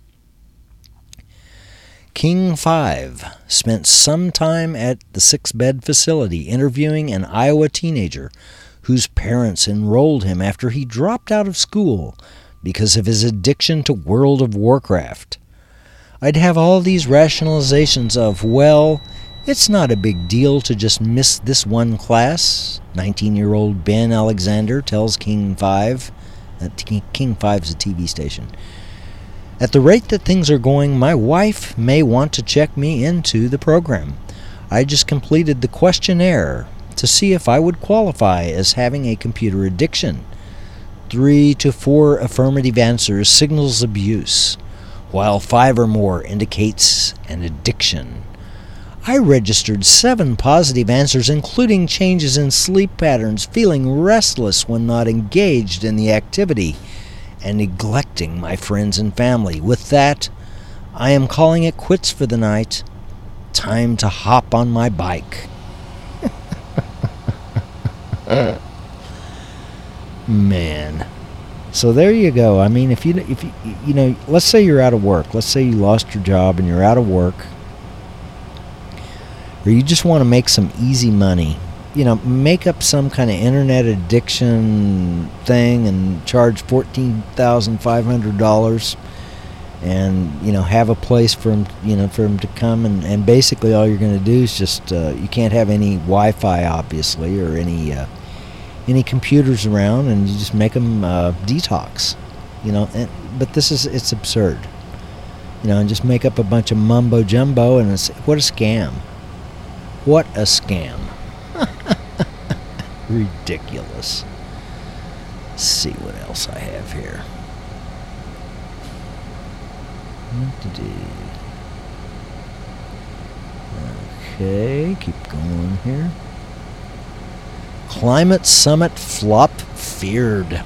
King 5 spent some time at the 6-bed facility interviewing an Iowa teenager whose parents enrolled him after he dropped out of school because of his addiction to World of Warcraft. I'd have all these rationalizations of, well, it's not a big deal to just miss this one class, 19-year-old Ben Alexander tells King 5. King 5's a TV station. At the rate that things are going, my wife may want to check me into the program. I just completed the questionnaire to see if I would qualify as having a computer addiction. 3 to 4 affirmative answers signals abuse, while 5 or more indicates an addiction. I registered 7 positive answers, including changes in sleep patterns, feeling restless when not engaged in the activity, and neglecting my friends and family. With that, I am calling it quits for the night. Time to hop on my bike. Man. So there you go. I mean, if you let's say you're out of work. Let's say you lost your job and you're out of work. Or you just want to make some easy money. Make up some kind of internet addiction thing and charge $14,500 and, have a place for him to come. And basically all you're going to do is just, you can't have any Wi-Fi, obviously, or any computers around, and you just make them detox, but it's absurd, and just make up a bunch of mumbo jumbo, and what a scam. What a scam. Ridiculous. Let's see what else I have here. Okay, keep going here. Climate Summit flop feared.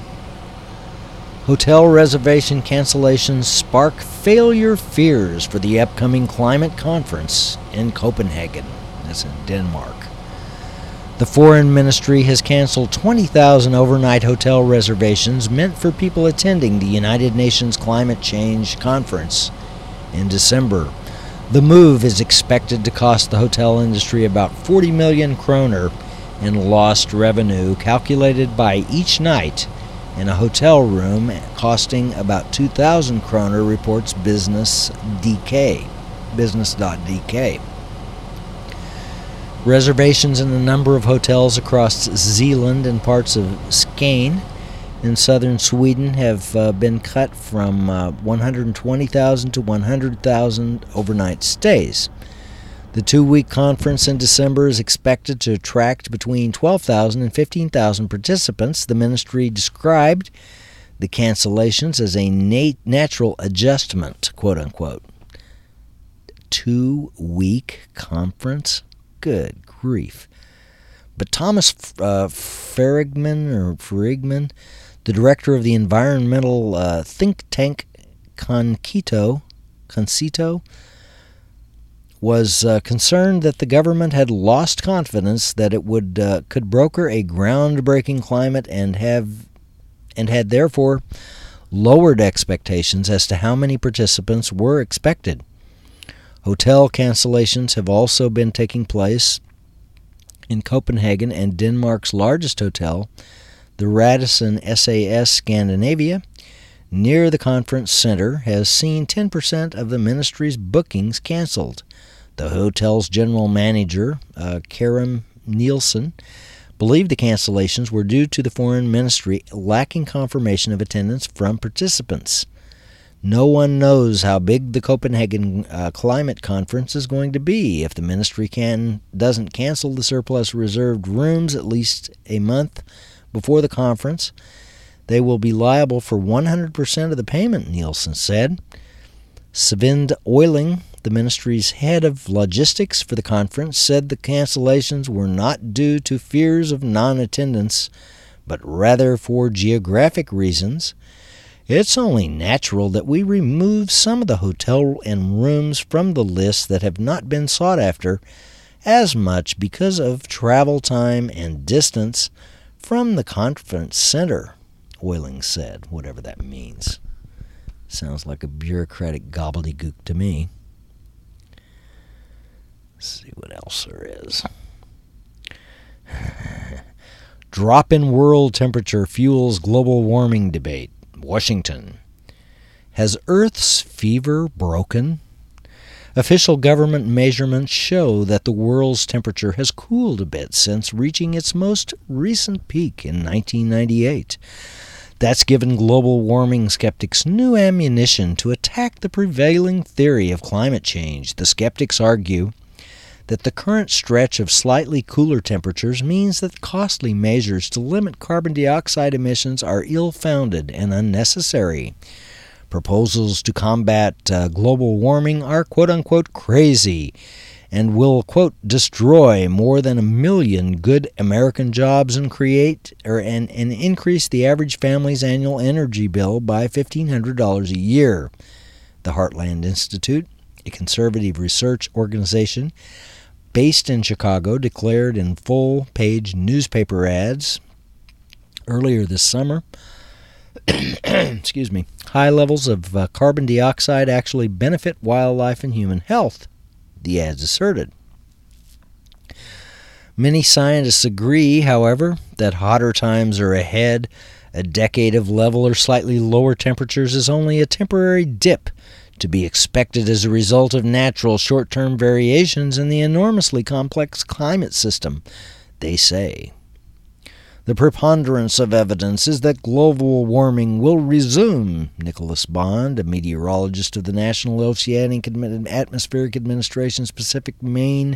Hotel reservation cancellations spark failure fears for the upcoming climate conference in Copenhagen. That's in Denmark. The Foreign Ministry has canceled 20,000 overnight hotel reservations meant for people attending the United Nations Climate Change Conference in December. The move is expected to cost the hotel industry about 40 million kroner in lost revenue, calculated by each night in a hotel room costing about 2,000 kroner, reports business.dk. Reservations in a number of hotels across Zealand and parts of Skane in southern Sweden have been cut from 120,000 to 100,000 overnight stays. The 2-week conference in December is expected to attract between 12,000 and 15,000 participants. The ministry described the cancellations as a natural adjustment, quote-unquote. 2-week conference? Good grief. But Thomas Ferrigman, the director of the environmental think tank Concito was concerned that the government had lost confidence that it could broker a groundbreaking climate and had therefore lowered expectations as to how many participants were expected. Hotel cancellations have also been taking place in Copenhagen, and Denmark's largest hotel, the Radisson SAS Scandinavia, near the conference center, has seen 10% of the ministry's bookings canceled. The hotel's general manager, Karen Nielsen, believed the cancellations were due to the foreign ministry lacking confirmation of attendance from participants. No one knows how big the Copenhagen Climate Conference is going to be. If the ministry doesn't cancel the surplus reserved rooms at least a month before the conference, they will be liable for 100% of the payment, Nielsen said. Svind Euling, the ministry's head of logistics for the conference, said the cancellations were not due to fears of non-attendance, but rather for geographic reasons. It's only natural that we remove some of the hotel and rooms from the list that have not been sought after as much because of travel time and distance from the conference center, Euling said, whatever that means. Sounds like a bureaucratic gobbledygook to me. Let's see what else there is. Drop in world temperature fuels global warming debate. Washington. Has Earth's fever broken? Official government measurements show that the world's temperature has cooled a bit since reaching its most recent peak in 1998. That's given global warming skeptics new ammunition to attack the prevailing theory of climate change. The skeptics argue that the current stretch of slightly cooler temperatures means that costly measures to limit carbon dioxide emissions are ill-founded and unnecessary. Proposals to combat global warming are quote-unquote crazy and will, quote, destroy more than 1 million good American jobs and and increase the average family's annual energy bill by $1,500 a year. The Heartland Institute, a conservative research organization based in Chicago, declared in full-page newspaper ads earlier this summer, excuse me, high levels of carbon dioxide actually benefit wildlife and human health, the ads asserted. Many scientists agree, however, that hotter times are ahead. A decade of level or slightly lower temperatures is only a temporary dip to be expected as a result of natural short-term variations in the enormously complex climate system, they say. The preponderance of evidence is that global warming will resume, Nicholas Bond, a meteorologist of the National Oceanic and Atmospheric Administration's Pacific Marine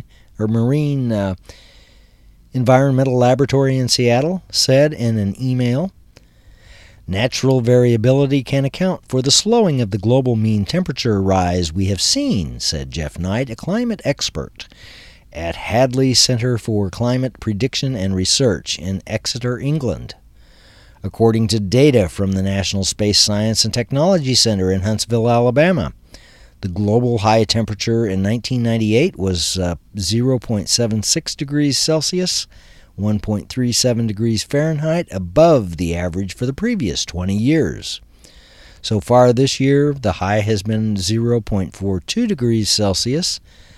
Environmental Laboratory in Seattle, said in an email. Natural variability can account for the slowing of the global mean temperature rise we have seen, said Jeff Knight, a climate expert at Hadley Center for Climate Prediction and Research in Exeter, England. According to data from the National Space Science and Technology Center in Huntsville, Alabama, the global high temperature in 1998 was 0.76 degrees Celsius, 1.37 degrees Fahrenheit above the average for the previous 20 years. So far this year, the high has been 0.42 degrees Celsius,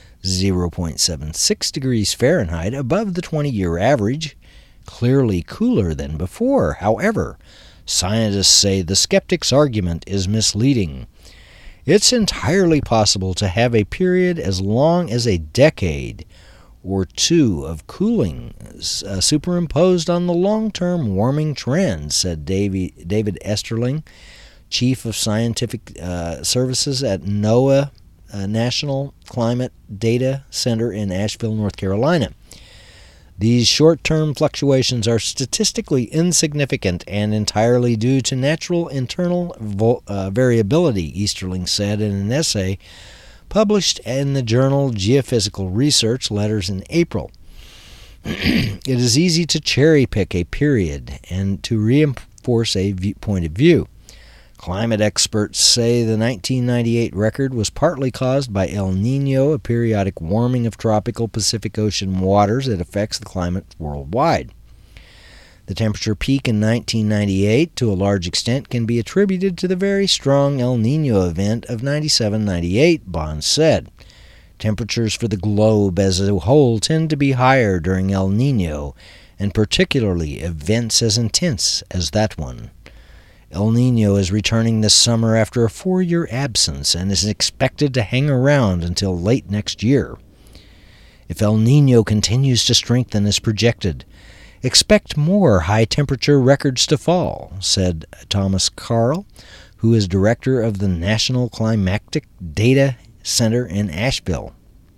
0.76 degrees Fahrenheit above the 20-year average, clearly cooler than before. However, scientists say the skeptics' argument is misleading. It's entirely possible to have a period as long as a decade or two of cooling superimposed on the long-term warming trend, said David Esterling, Chief of Scientific Services at NOAA National Climate Data Center in Asheville, North Carolina. These short-term fluctuations are statistically insignificant and entirely due to natural internal variability, Easterling said in an essay published in the journal Geophysical Research Letters in April. It is easy to cherry-pick a period and to reinforce a point of view. Climate experts say the 1998 record was partly caused by El Niño, a periodic warming of tropical Pacific Ocean waters that affects the climate worldwide. The temperature peak in 1998, to a large extent, can be attributed to the very strong El Niño event of 97-98, Bond said. Temperatures for the globe as a whole tend to be higher during El Niño, and particularly events as intense as that one. El Niño is returning this summer after a 4-year absence and is expected to hang around until late next year. If El Niño continues to strengthen as projected, expect more high-temperature records to fall, said Thomas Carl, who is director of the National Climatic Data Center in Asheville.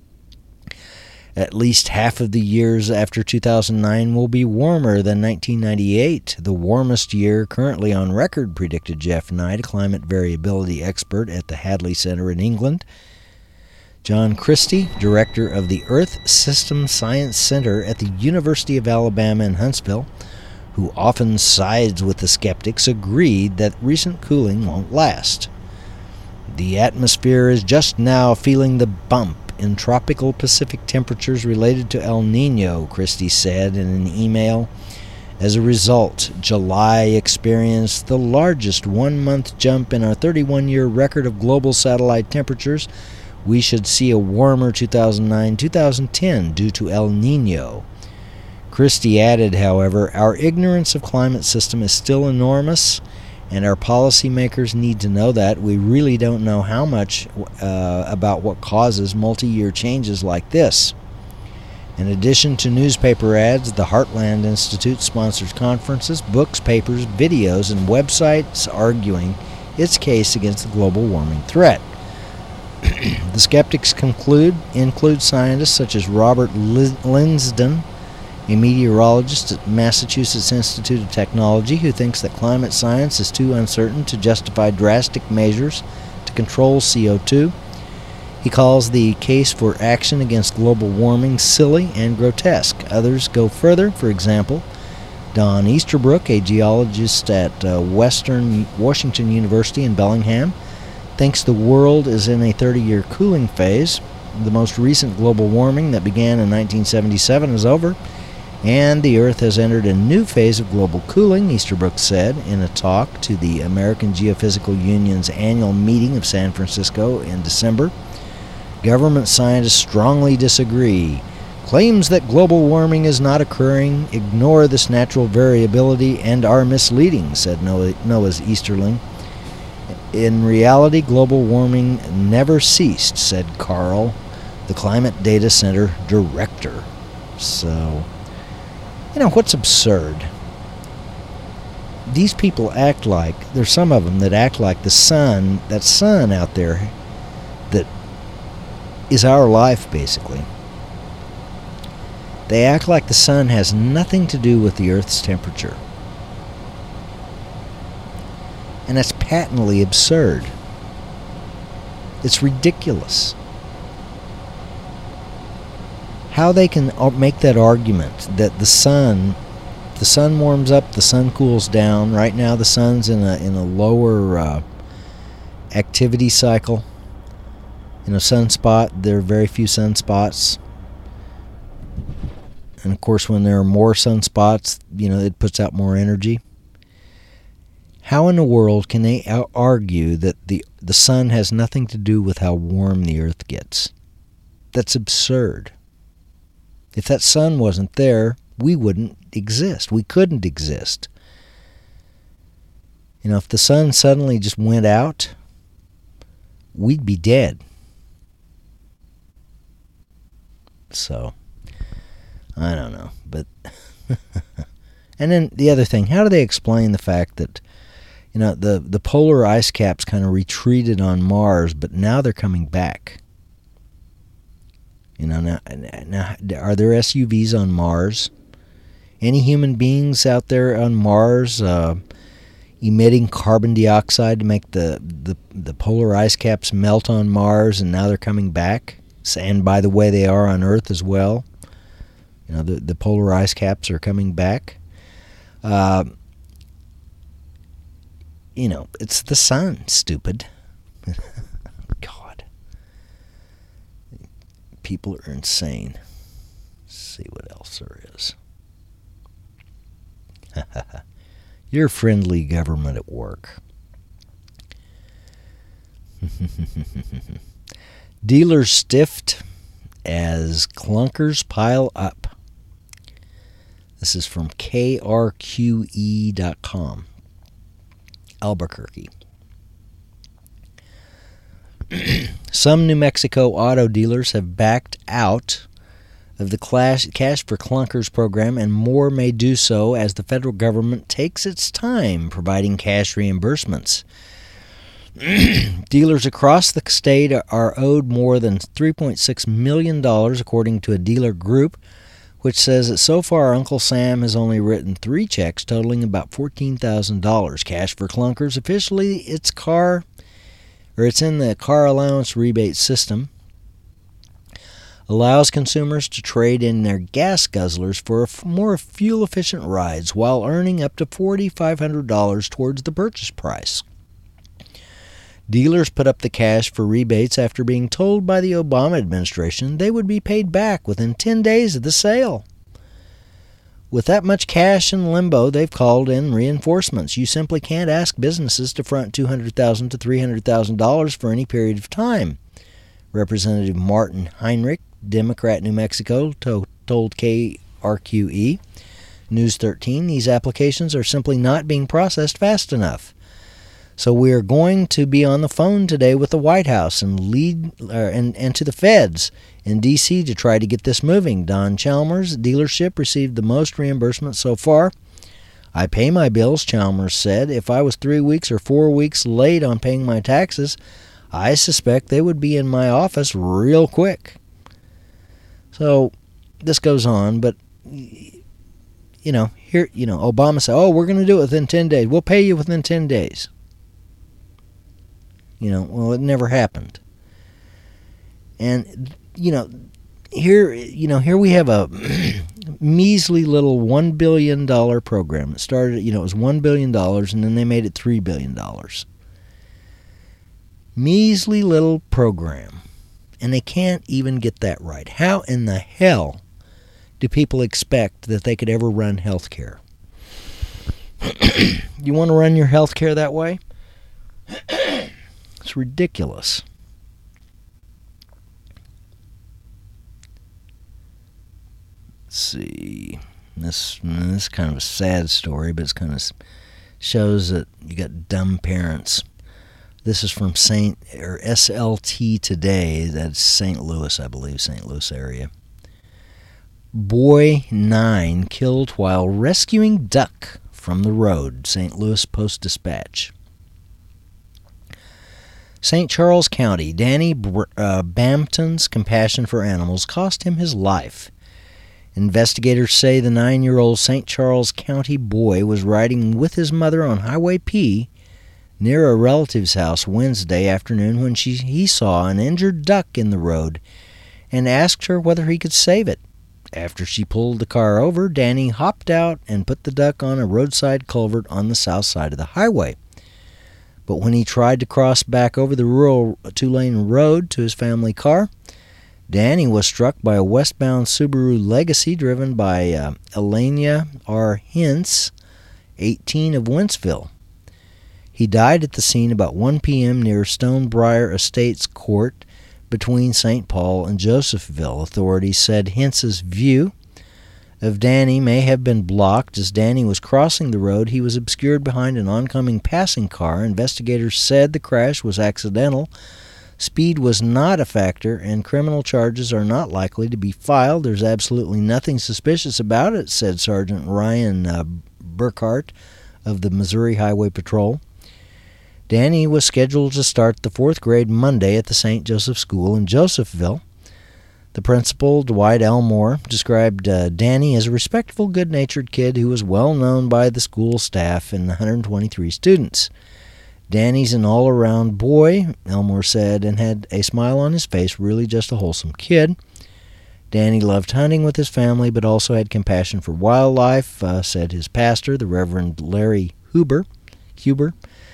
At least half of the years after 2009 will be warmer than 1998, the warmest year currently on record, predicted Jeff Knight, a climate variability expert at the Hadley Center in England. John Christie, director of the Earth System Science Center at the University of Alabama in Huntsville, who often sides with the skeptics, agreed that recent cooling won't last. The atmosphere is just now feeling the bump in tropical Pacific temperatures related to El Niño, Christie said in an email. As a result, July experienced the largest one-month jump in our 31-year record of global satellite temperatures. We should see a warmer 2009-2010 due to El Niño. Christie added, however, our ignorance of climate system is still enormous, and our policymakers need to know that. We really don't know how much about what causes multi-year changes like this. In addition to newspaper ads, the Heartland Institute sponsors conferences, books, papers, videos, and websites arguing its case against the global warming threat. The skeptics include scientists such as Robert Linsden, a meteorologist at Massachusetts Institute of Technology, who thinks that climate science is too uncertain to justify drastic measures to control CO2. He calls the case for action against global warming silly and grotesque. Others go further. For example, Don Easterbrook, a geologist at Western Washington University in Bellingham, thinks the world is in a 30-year cooling phase. The most recent global warming that began in 1977 is over, and the Earth has entered a new phase of global cooling, Easterbrook said in a talk to the American Geophysical Union's annual meeting of San Francisco in December. Government scientists strongly disagree. Claims that global warming is not occurring ignore this natural variability and are misleading, said Noah's Easterling. In reality, global warming never ceased, said Carl, the Climate Data Center director. So, what's absurd? These people act like, there's some of them that act like the sun, that sun out there that is our life, basically. They act like the sun has nothing to do with the Earth's temperature. And that's patently absurd. It's ridiculous. How they can make that argument that the sun warms up, the sun cools down. Right now the sun's in a lower activity cycle. Sunspot, there are very few sunspots. And of course when there are more sunspots, it puts out more energy. How in the world can they argue that the sun has nothing to do with how warm the Earth gets? That's absurd. If that sun wasn't there, we wouldn't exist. We couldn't exist. If the sun suddenly just went out, we'd be dead. So, I don't know. But and then the other thing, how do they explain the fact that the polar ice caps kind of retreated on Mars, but now they're coming back? Now, are there SUVs on Mars? Any human beings out there on Mars emitting carbon dioxide to make the polar ice caps melt on Mars, and now they're coming back? And by the way, they are on Earth as well. The polar ice caps are coming back. it's the sun, stupid. God. People are insane. Let's see what else there is. Your friendly government at work. Dealers stiffed as clunkers pile up. This is from KRQE.com. Albuquerque. Some New Mexico auto dealers have backed out of the Cash for Clunkers program, and more may do so as the federal government takes its time providing cash reimbursements. Dealers across the state are owed more than $3.6 million, according to a dealer group, which says that so far Uncle Sam has only written 3 checks totaling about $14,000. Cash for Clunkers, officially it's in the car allowance rebate system, allows consumers to trade in their gas guzzlers for more fuel-efficient rides while earning up to $4,500 towards the purchase price. Dealers put up the cash for rebates after being told by the Obama administration they would be paid back within 10 days of the sale. With that much cash in limbo, they've called in reinforcements. You simply can't ask businesses to front $200,000 to $300,000 for any period of time. Representative Martin Heinrich, Democrat, New Mexico, told KRQE News 13 these applications are simply not being processed fast enough. So we are going to be on the phone today with the White House and to the feds in D.C. to try to get this moving. Don Chalmers' dealership received the most reimbursement so far. I pay my bills, Chalmers said. If I was 3 weeks or 4 weeks late on paying my taxes, I suspect they would be in my office real quick. So this goes on, but Obama said, we're going to do it within 10 days. We'll pay you within 10 days. Well, it never happened. And, here we have a measly little $1 billion program. It started, it was $1 billion, and then they made it $3 billion. Measly little program. And they can't even get that right. How in the hell do people expect that they could ever run health care? You want to run your health care that way? It's ridiculous. Let's see. This is kind of a sad story, but it's kind of shows that you got dumb parents. This is from SLT Today. That's St. Louis, I believe, St. Louis area. Boy 9 killed while rescuing duck from the road. St. Louis Post-Dispatch. St. Charles County, Danny Bampton's compassion for animals cost him his life. Investigators say the 9-year-old St. Charles County boy was riding with his mother on Highway P near a relative's house Wednesday afternoon when he saw an injured duck in the road and asked her whether he could save it. After she pulled the car over, Danny hopped out and put the duck on a roadside culvert on the south side of the highway. But when he tried to cross back over the rural 2-lane road to his family car, Danny was struck by a westbound Subaru Legacy driven by Elena R. Hintz, 18 of Wentzville. He died at the scene about 1 p.m. near Stonebriar Estates Court between St. Paul and Josephville. Authorities said Hintz's view of Danny may have been blocked. As Danny was crossing the road, he was obscured behind an oncoming passing car. Investigators said the crash was accidental. Speed was not a factor, and criminal charges are not likely to be filed. There's absolutely nothing suspicious about it, said Sergeant Ryan Burkhart of the Missouri Highway Patrol. Danny was scheduled to start the 4th grade Monday at the St. Joseph School in Josephville. The principal, Dwight Elmore, described Danny as a respectful, good-natured kid who was well known by the school staff and the 123 students. Danny's an all-around boy, Elmore said, and had a smile on his face, really just a wholesome kid. Danny loved hunting with his family, but also had compassion for wildlife, said his pastor, the Reverend Larry Huber.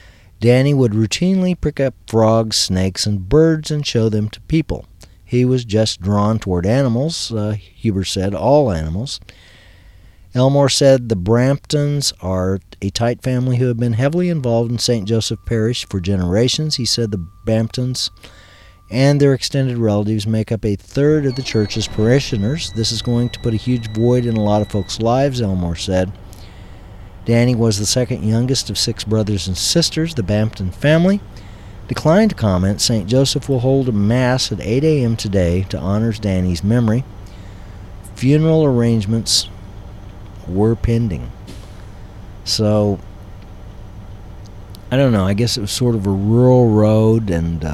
Danny would routinely pick up frogs, snakes, and birds and show them to people. He was just drawn toward animals, Huber said, all animals. Elmore said the Bramptons are a tight family who have been heavily involved in St. Joseph Parish for generations. He said the Bramptons and their extended relatives make up a third of the church's parishioners. This is going to put a huge void in a lot of folks' lives, Elmore said. Danny was the second youngest of 6 brothers and sisters. The Brampton family declined to comment. St. Joseph will hold a mass at 8 a.m. today to honor Danny's memory. Funeral arrangements were pending. So, I don't know, I guess it was sort of a rural road, and,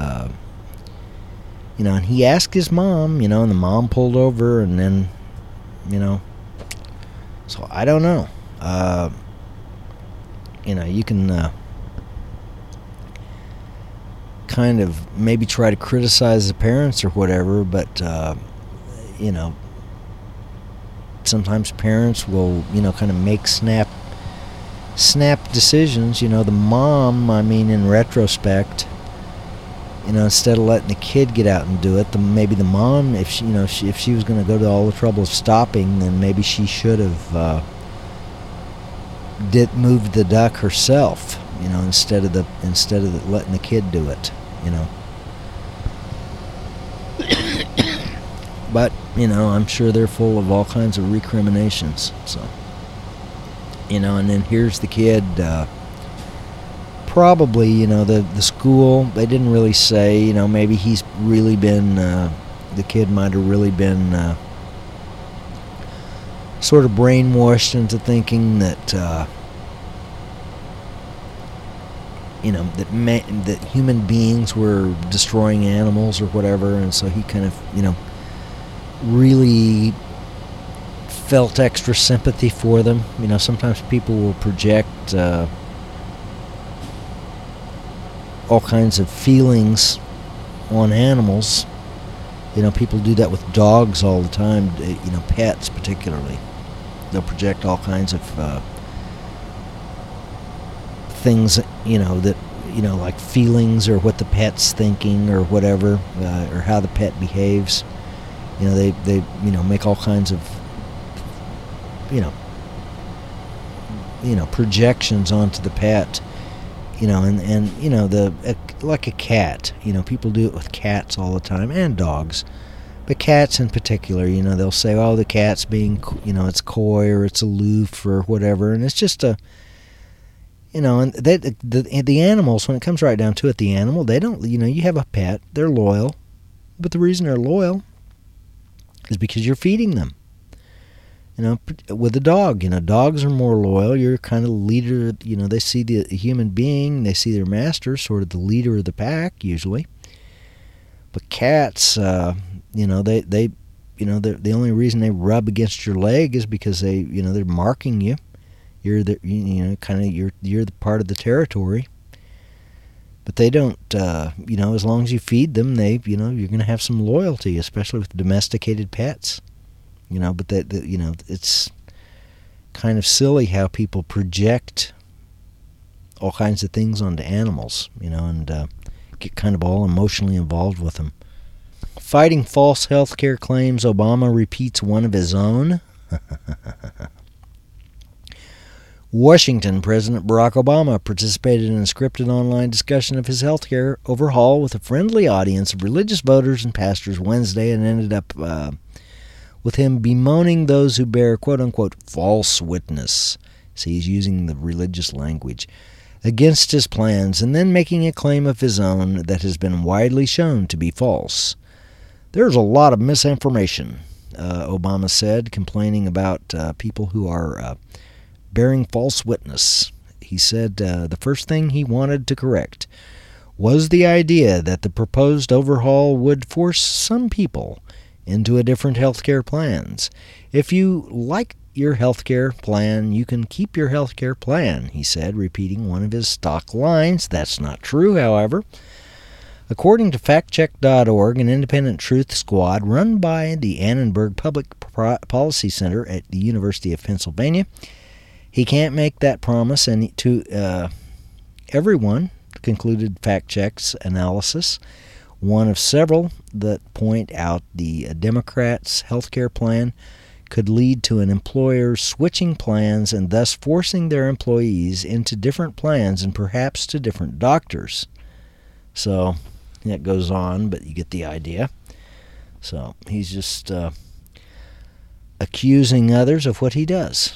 and he asked his mom, and the mom pulled over, and then, so I don't know. You can kind of maybe try to criticize the parents or whatever, but, sometimes parents will, kind of make snap decisions. The mom, in retrospect, instead of letting the kid get out and do it, maybe the mom, if she was going to go to all the trouble of stopping, then maybe she should have moved the duck herself, instead of letting the kid do it, But, I'm sure they're full of all kinds of recriminations. So, and then here's the kid, probably, the school, they didn't really say, maybe he's really been, the kid might have really been sort of brainwashed into thinking that, that human beings were destroying animals or whatever, and so he kind of, really felt extra sympathy for them. Sometimes people will project all kinds of feelings on animals. People do that with dogs all the time, pets particularly. They'll project all kinds of things, that, like feelings or what the pet's thinking or whatever, or how the pet behaves. They make all kinds of, projections onto the pet, like a cat, people do it with cats all the time, and dogs, but cats in particular, they'll say, oh, the cat's being, it's coy or it's aloof or whatever, and it's just a, and the animals, when it comes right down to it, the animal, they don't, you have a pet, they're loyal, but the reason they're loyal is because you're feeding them. With a dog, dogs are more loyal. You're kind of the leader, they see the human being, they see their master, sort of the leader of the pack, usually. But cats, they're the only reason they rub against your leg is because they're marking you. You're the, you're the part of the territory. But they don't, as long as you feed them, you're going to have some loyalty, especially with domesticated pets. But it's kind of silly how people project all kinds of things onto animals, and get kind of all emotionally involved with them. Fighting false health care claims, Obama repeats one of his own. Washington, President Barack Obama participated in a scripted online discussion of his health care overhaul with a friendly audience of religious voters and pastors Wednesday, and ended up with him bemoaning those who bear quote-unquote false witness. See, he's using the religious language against his plans, and then making a claim of his own that has been widely shown to be false. There's a lot of misinformation, Obama said, complaining about people who are bearing false witness. He said the first thing he wanted to correct was the idea that the proposed overhaul would force some people into a different healthcare plans. If you like your healthcare plan, you can keep your healthcare plan, he said, repeating one of his stock lines. That's not true, however. According to factcheck.org, an independent truth squad run by the Annenberg Public Policy Center at the University of Pennsylvania, he can't make that promise to everyone, concluded fact checks analysis, one of several that point out the Democrats' health care plan could lead to an employer switching plans and thus forcing their employees into different plans and perhaps to different doctors. So that goes on, but you get the idea. So he's just accusing others of what he does.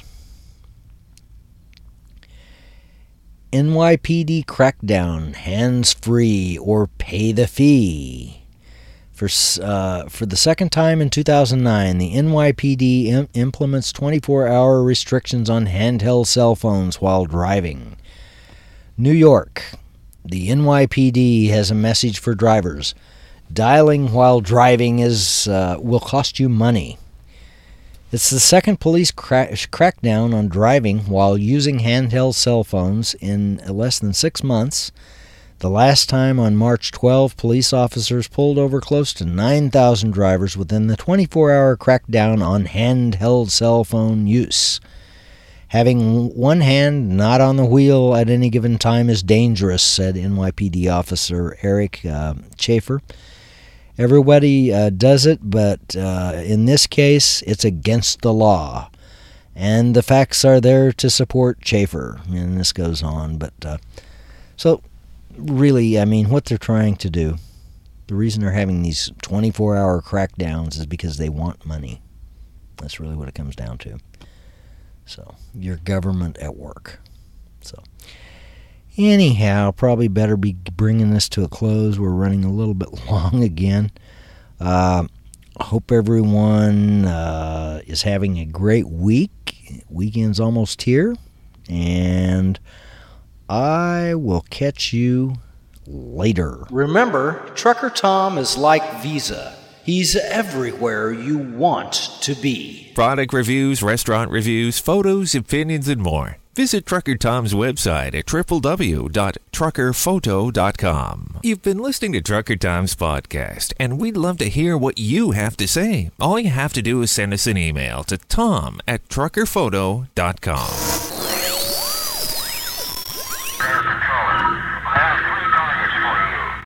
NYPD crackdown, hands-free or pay the fee. For the second time in 2009, the NYPD implements 24-hour restrictions on handheld cell phones while driving. New York, the NYPD has a message for drivers. Dialing while driving will cost you money. It's the second police crackdown on driving while using handheld cell phones in less than 6 months. The last time, on March 12, police officers pulled over close to 9,000 drivers within the 24-hour crackdown on handheld cell phone use. Having one hand not on the wheel at any given time is dangerous, said NYPD officer Eric Schaefer. Everybody does it, but in this case, it's against the law. And the facts are there to support Schaefer. And this goes on. But so, really, I mean, what they're trying to do, the reason they're having these 24-hour crackdowns is because they want money. That's really what it comes down to. So, your government at work. So, anyhow, probably better be bringing this to a close. We're running a little bit long again. Hope everyone is having a great week. Weekend's almost here. And I will catch you later. Remember, Trucker Tom is like Visa. He's everywhere you want to be. Product reviews, restaurant reviews, photos, opinions, and more. Visit Trucker Tom's website at www.truckerphoto.com. You've been listening to Trucker Tom's podcast, and we'd love to hear what you have to say. All you have to do is send us an email to tom@truckerphoto.com.